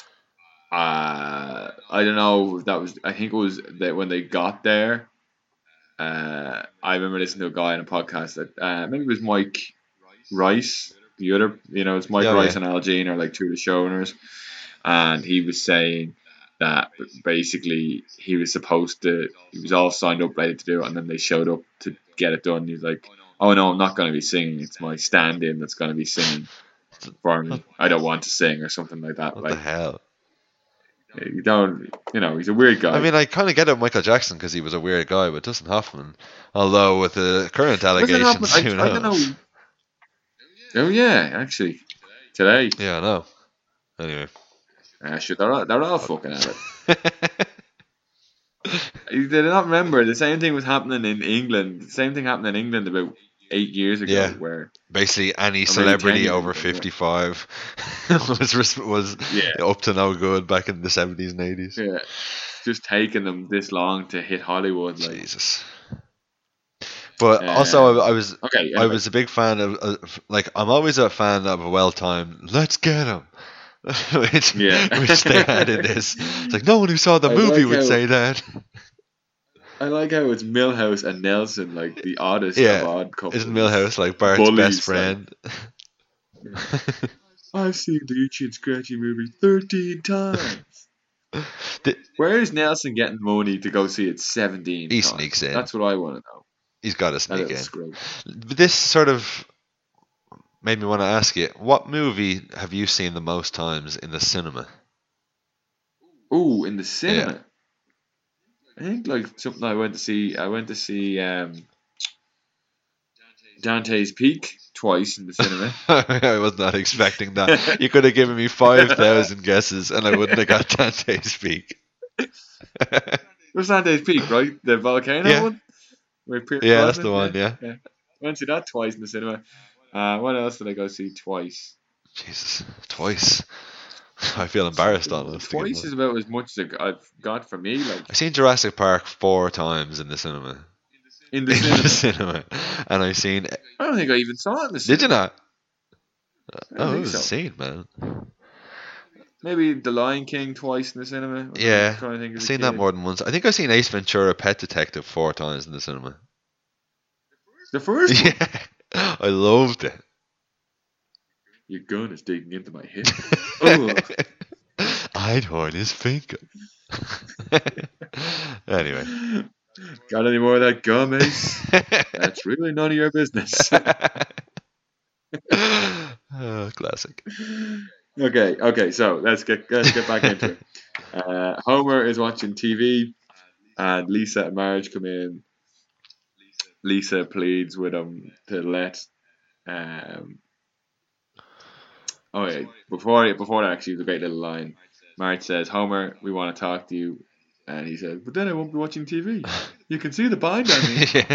I don't know. I think it was that when they got there. I remember listening to a guy on a podcast that maybe it was Mike Rice. The other, it's Mike Rice and Al Jean are like two of the showrunners, and he was saying that basically he was all signed up ready to do it, and then they showed up to get it done. He's like, "Oh no, I'm not going to be singing. It's my stand-in that's going to be singing for me. I don't want to sing," or something like that. What the hell? You don't, he's a weird guy. I mean, I kind of get it with Michael Jackson because he was a weird guy, but Dustin Hoffman, although with the current allegations, who knows? I don't know. Oh yeah, actually, today. Yeah, I know. Anyway, shit, they're all fucking at it. You did not remember the same thing was happening in England. The same thing happened in England about 8 years ago, where basically any Or celebrity maybe 10 over years ago, 55 was up to no good back in the 70s and 80s. Yeah, just taking them this long to hit Hollywood. Like. Jesus. But also, I was okay, I was a big fan of like I'm always a fan of a well-timed "Let's get him," which they had in this. It's like no one who saw the movie would say that. I like how it's Milhouse and Nelson, like the oddest of odd couples. Isn't Milhouse like Bart's Bullies, best friend? I've seen the Itchy and Scratchy movie 13 times. Where is Nelson getting money to go see it 17 He times? sneaks in. That's what I want to know. He's got to sneak in. Screw. But this sort of made me want to ask you, what movie have you seen the most times in the cinema? Ooh, in the cinema? I think like something I went to see Dante's Peak twice in the cinema. I was not expecting that. You could have given me 5,000 guesses and I wouldn't have got Dante's Peak. It was Dante's Peak, right? The volcano one? Yeah, that's the one, yeah. I went to see that twice in the cinema. What else did I go see twice? Jesus, twice. I feel embarrassed almost. Twice is about as much as I've got for me. Like I've seen Jurassic Park 4 times in the cinema. In the cinema? And I've seen... I don't think I even saw it in the cinema. Did you not? Oh, it was a scene, man. Maybe The Lion King twice in the cinema. Yeah, I've I've seen that more than once. I think I've seen Ace Ventura Pet Detective 4 times in the cinema. The first one? Yeah, I loved it. Your gun is digging into my head. Oh. Einhorn is finger. Anyway. Got any more of that gum, Ace? That's really none of your business. Classic. Okay, so let's get back into it. Homer is watching TV, and Lisa and Marge come in. Lisa pleads with him to let. Before that, actually, the great little line. Marge says, "Homer, we want to talk to you," and he says, "But then I won't be watching TV. You can see the bind on me."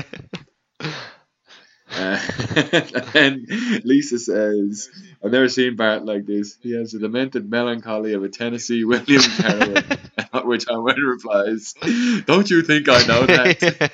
And Lisa says, "I've never seen Bart like this. He has the demented melancholy of a Tennessee Williams heroine." At which Homer replies, "Don't you think I know that?"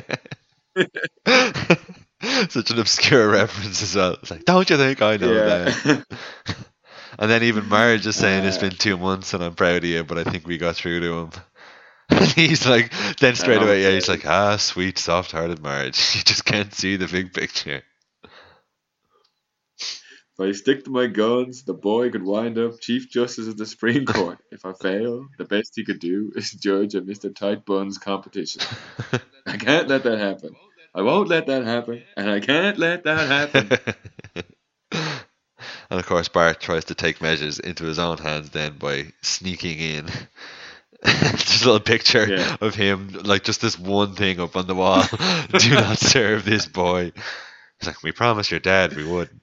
Such an obscure reference as well. It's like, don't you think I know that? And then even Marge is saying it's been 2 months and I'm proud of you, but I think we got through to him. And he's like, then straight away, he's like, sweet, soft-hearted Marge. You just can't see the big picture. If I stick to my guns, the boy could wind up Chief Justice of the Supreme Court. If I fail, the best he could do is judge a Mr. Tight Buns competition. I can't let that happen. I won't let that happen, and I can't let that happen. And of course, Bart tries to take measures into his own hands then by sneaking in. Just a little picture of him, like just this one thing up on the wall. Do not serve this boy. He's like, we promised your dad we wouldn't.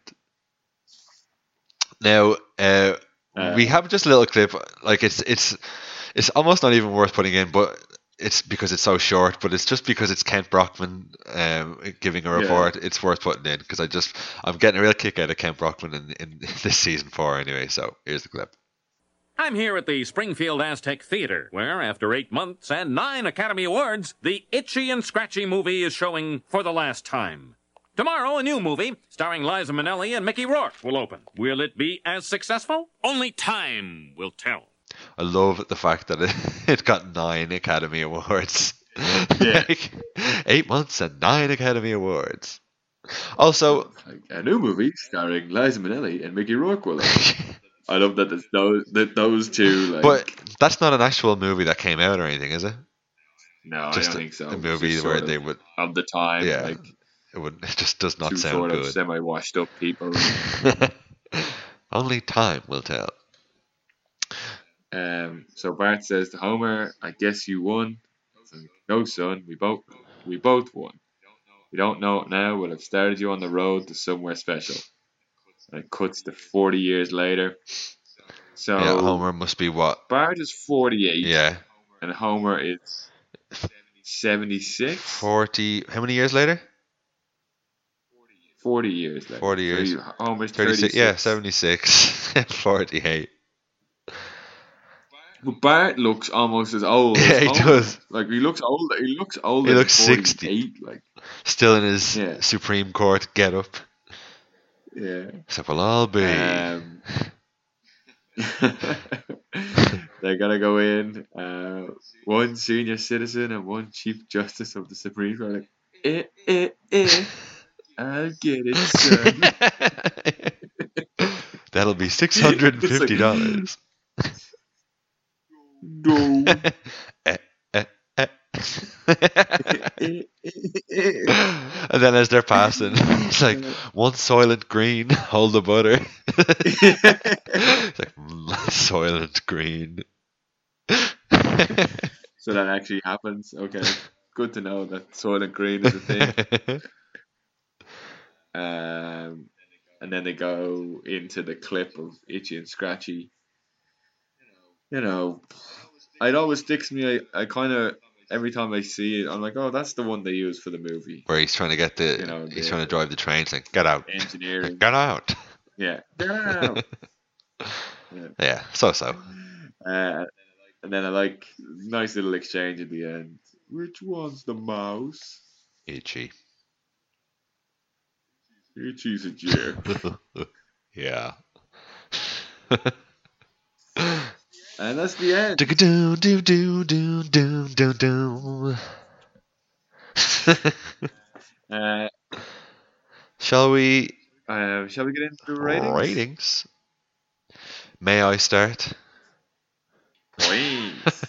Now, we have just a little clip. Like it's almost not even worth putting in, but it's because it's so short. But it's just because it's Kent Brockman giving a report. It's worth putting in because I'm getting a real kick out of Kent Brockman in this season 4 anyway. So here's the clip. I'm here at the Springfield Aztec Theater, where after 8 months and 9 Academy Awards, the Itchy and Scratchy movie is showing for the last time. Tomorrow, a new movie starring Liza Minnelli and Mickey Rourke will open. Will it be as successful? Only time will tell. I love the fact that it got 9 Academy Awards. Yeah. Like, 8 months and 9 Academy Awards. Also, a new movie starring Liza Minnelli and Mickey Rourke will open. I love that those two. Like, but that's not an actual movie that came out or anything, is it? No, just I don't think so. A movie where they would of the time. Yeah, like, it just does not two sound sort good. Of semi-washed up people. Only time will tell. So Bart says to Homer, "I guess you won." Like, no, son, we both won. We don't know it now, but I've started you on the road to somewhere special. And it cuts to 40 years later. So yeah, Homer must be what? Bart is 48. Yeah. And Homer is 76. 40. How many years later? 40 years later. 40 years. So Homer's 36. 36. Yeah, 76. 48. But Bart looks almost as old. Yeah, as he Homer. does. Like he looks older. He looks older. He looks than 60. Like still in his Supreme Court get-up. Yeah. So we'll all be. They're gonna go in. One senior citizen and one Chief Justice of the Supreme Court. Like, I'll get it, son. That'll be $650. No. And then as they're passing, it's like, one Soylent Green, hold the butter. It's like, Soylent Green. So that actually happens. Okay, good to know that Soylent Green is a thing. And then they go into the clip of Itchy and Scratchy. You know, it always sticks me. I kind of, every time I see it, I'm like, oh, that's the one they use for the movie. Where he's trying to get he's trying to drive the train, saying, get out. Engineering. Get out. Yeah. Get out. Yeah, so. And then I like, nice little exchange at the end. Which one's the mouse? Itchy. Itchy's a jerk. Yeah. And that's the end. Shall we get into the ratings? Ratings. May I start? Please.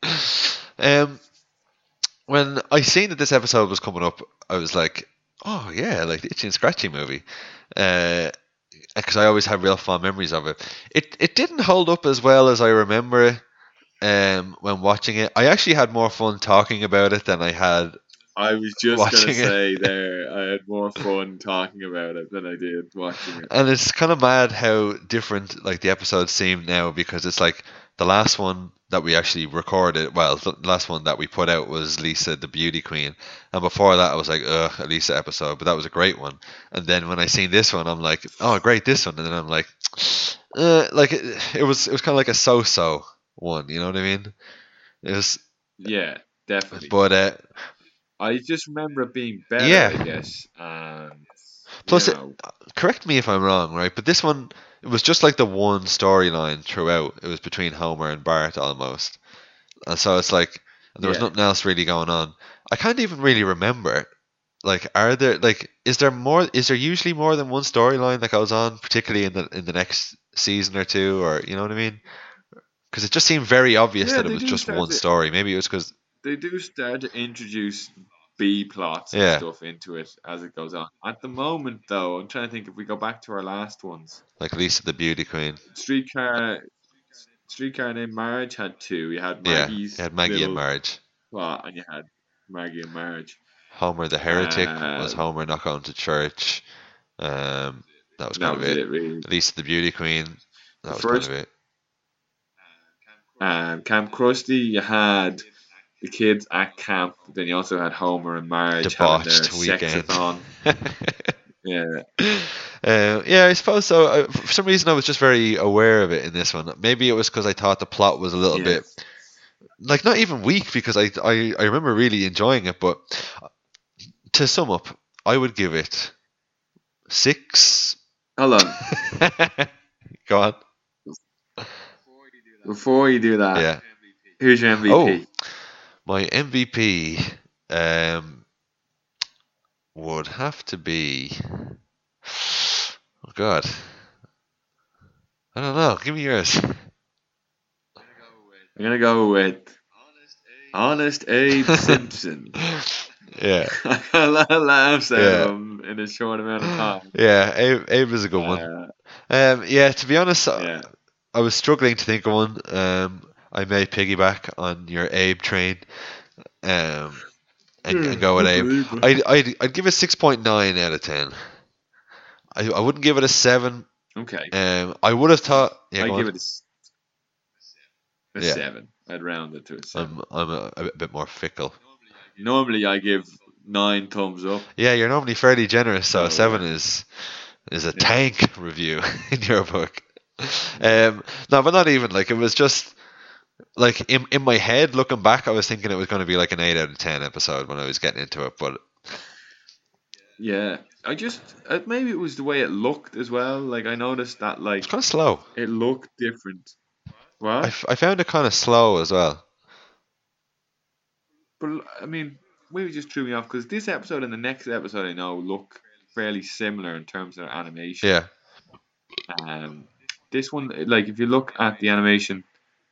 When I seen that this episode was coming up, I was like, oh yeah, like the Itchy and Scratchy movie. Because I always have real fond memories of it. It didn't hold up as well as I remember when watching it. I actually had more fun talking about it than I had. I was just going to say it. there, I had more fun talking about it than I did watching it. And it's kind of mad how different like the episodes seem now, because it's like the last one that we actually recorded, well, the last one that we put out was Lisa the Beauty Queen, and before that I was like, ugh, a Lisa episode, but that was a great one. And then when I seen this one, I'm like, oh, great, this one. And then I'm like, it was kind of like a so-so one, you know what I mean? It was, yeah, definitely. But I just remember it being better, yeah. I guess. Plus, correct me if I'm wrong, right? But this one, it was just like the one storyline throughout. It was between Homer and Bart almost. And so it's like, there was nothing else really going on. I can't even really remember like, are there like is there usually more than one storyline that goes on, particularly in the next season or two, or you know what I mean? Because it just seemed very obvious Yeah, that it they was do just start one to- story. Maybe it was because They do start to introduce B plots and Yeah. stuff into it as it goes on. At the moment, though, I'm trying to think if we go back to our last ones. like Lisa the Beauty Queen. Streetcar Named Marge had two. You had Yeah, Maggie's you had Maggie and little Marge. plot, and you had Maggie and Marge. Homer the Heretic was Homer not going to church. That was kind of it. really. Lisa the Beauty Queen. That was First- kind of it. Camp Krusty, you had the kids at camp. Then you also had Homer and Marge having their Debauched weekend. sexathon. Yeah. Yeah, I suppose so. For some reason, I was just very aware of it in this one. Maybe it was because I thought the plot was a little Yeah. bit, like, not even weak, because I remember really enjoying it. But to sum up, I would give it 6. Hold on. Go on. Before you do that, Yeah. who's your MVP? Oh, my MVP would have to be. Oh God, I don't know. Give me yours. I'm gonna go with Honest Abe Simpson. Yeah, I got a lot of laughs out Yeah. of him in a short amount of time. yeah. Abe is a good one. Yeah. To be honest, I was struggling to think of one. I may piggyback on your Abe train. And go with Abe. I'd give it 6.9 out of 10. I wouldn't give it a 7. Okay. I would have thought. Yeah, I'd go give on. it a Yeah. 7. I'd round it to a 7. I'm a bit more fickle. Normally I give 9 thumbs up. Yeah, you're normally fairly generous, so Oh, a 7 is a tank review in your book. No, but not even. Like, it was just like in my head looking back, I was thinking it was going to be like an 8 out of 10 episode when I was getting into it, but Yeah. I just maybe it was the way it looked as well. Like I noticed that like it's kind of slow. it looked different. What? I found it kind of slow as well. But I mean, maybe it just threw me off because this episode and the next episode I know look fairly similar in terms of animation. Yeah. This one, like if you look at the animation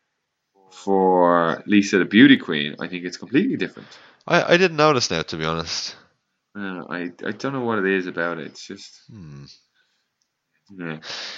for Lisa the Beauty Queen, I think it's completely different. I didn't notice now, to be honest. I don't know what it is about it. It's just yeah.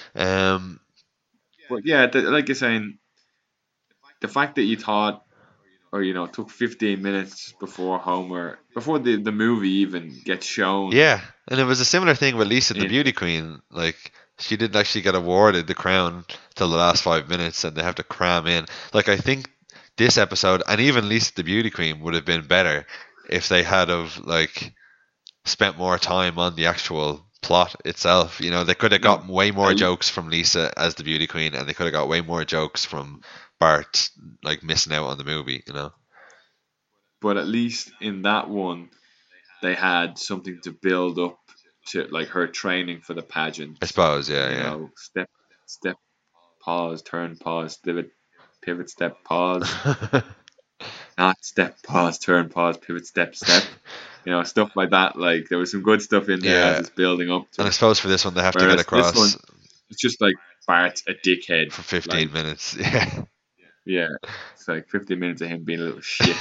But yeah, like you're saying, the fact that you thought, or it took 15 minutes before the movie even gets shown. Yeah, and it was a similar thing with Lisa the Beauty Queen. Like, she didn't actually get awarded the crown till the last 5 minutes, and they have to cram in. Like, I think this episode, and even Lisa the Beauty Queen, would have been better if they had have like spent more time on the actual plot itself. They could have got way more jokes from Lisa as the Beauty Queen, and they could have got way more jokes from Bart, like, missing out on the movie. But at least in that one, they had something to build up to, like her training for the pageant. I suppose, yeah. Step, pause, turn, pause, pivot, step, pause. Not step, pause, turn, pause, pivot, step. Stuff like that. Like, there was some good stuff in there as it's building up to And I it. suppose for this one, they have to Whereas get across this one, it's just like Bart's a dickhead. for 15 like, minutes. Yeah. Yeah. It's like 15 minutes of him being a little shit.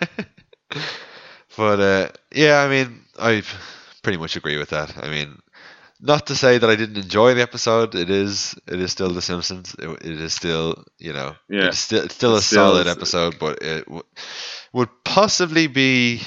But yeah, I mean, I pretty much agree with that. I mean, not to say that I didn't enjoy the episode. It is still The Simpsons. It is still, it's still a solid episode, but it would possibly be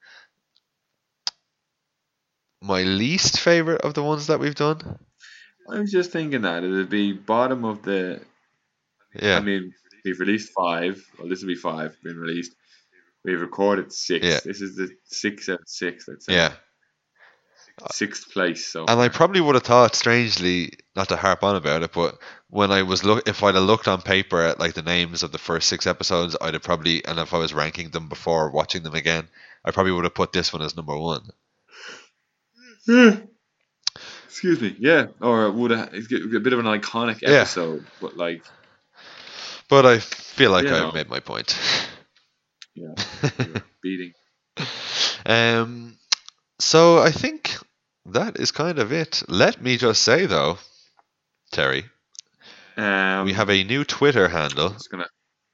my least favorite of the ones that we've done. I was just thinking that it'd be bottom of the. Yeah. I mean, we've released 5. Well, this will be 5 been released. We've recorded 6. Yeah. This is the 6 out of 6. Let's say. Yeah. 6th place. So. And I probably would have thought, strangely, not to harp on about it, but when I was if I'd have looked on paper at like the names of the first 6 episodes, I'd have probably, and if I was ranking them before watching them again, I probably would have put this one as number 1. Excuse me. Yeah, or it would have it's a bit of an iconic episode, but like. But I feel like I've made my point. Yeah. Beating. So I think that is kind of it. Let me just say, though, Terry, we have a new Twitter handle. Just gonna...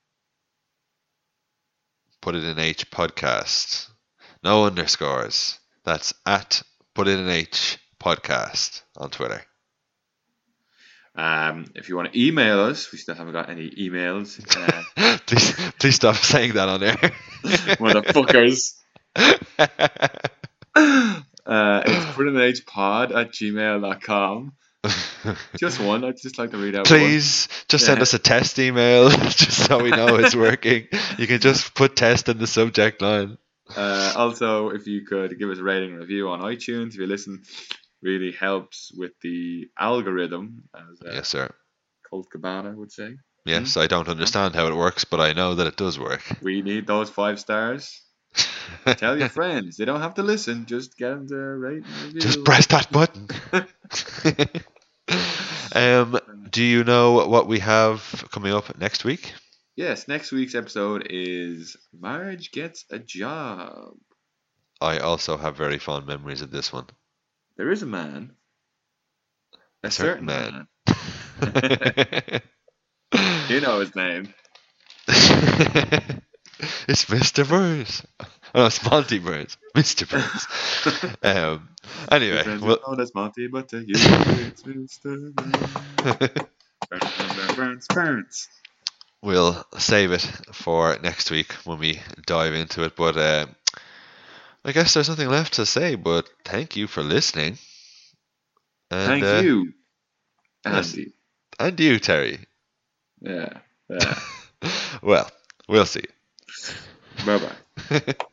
Put It in H podcast. No underscores. That's at Put It in H podcast on Twitter. If you want to email us, we still haven't got any emails. Please stop saying that on air. Motherfuckers. It's putitinagebod@gmail.com. Just one. I'd just like to read out. Please, just send us a test email, just so we know it's working. You can just put test in the subject line. Also, if you could give us a rating and review on iTunes, if you listen, really helps with the algorithm, as yes, sir. Colt Cabana would say. Yes, I don't understand how it works, but I know that it does work. We need those 5 stars. Tell your friends. They don't have to listen. Just get them to rate and review. Just press that button. Do you know what we have coming up next week? Yes, next week's episode is Marge Gets a Job. I also have very fond memories of this one. There is a man. A certain man. You know his name. It's Mr. Burns. Oh, no, it's Monty Burns. Mr. Burns. Anyway. Well, known as Monty, but to you it's Mr. Burns. We'll save it for next week when we dive into it. But I guess there's nothing left to say, but thank you for listening. And, thank you, Andy. And you, Terry. Yeah. Well, we'll see. Bye-bye.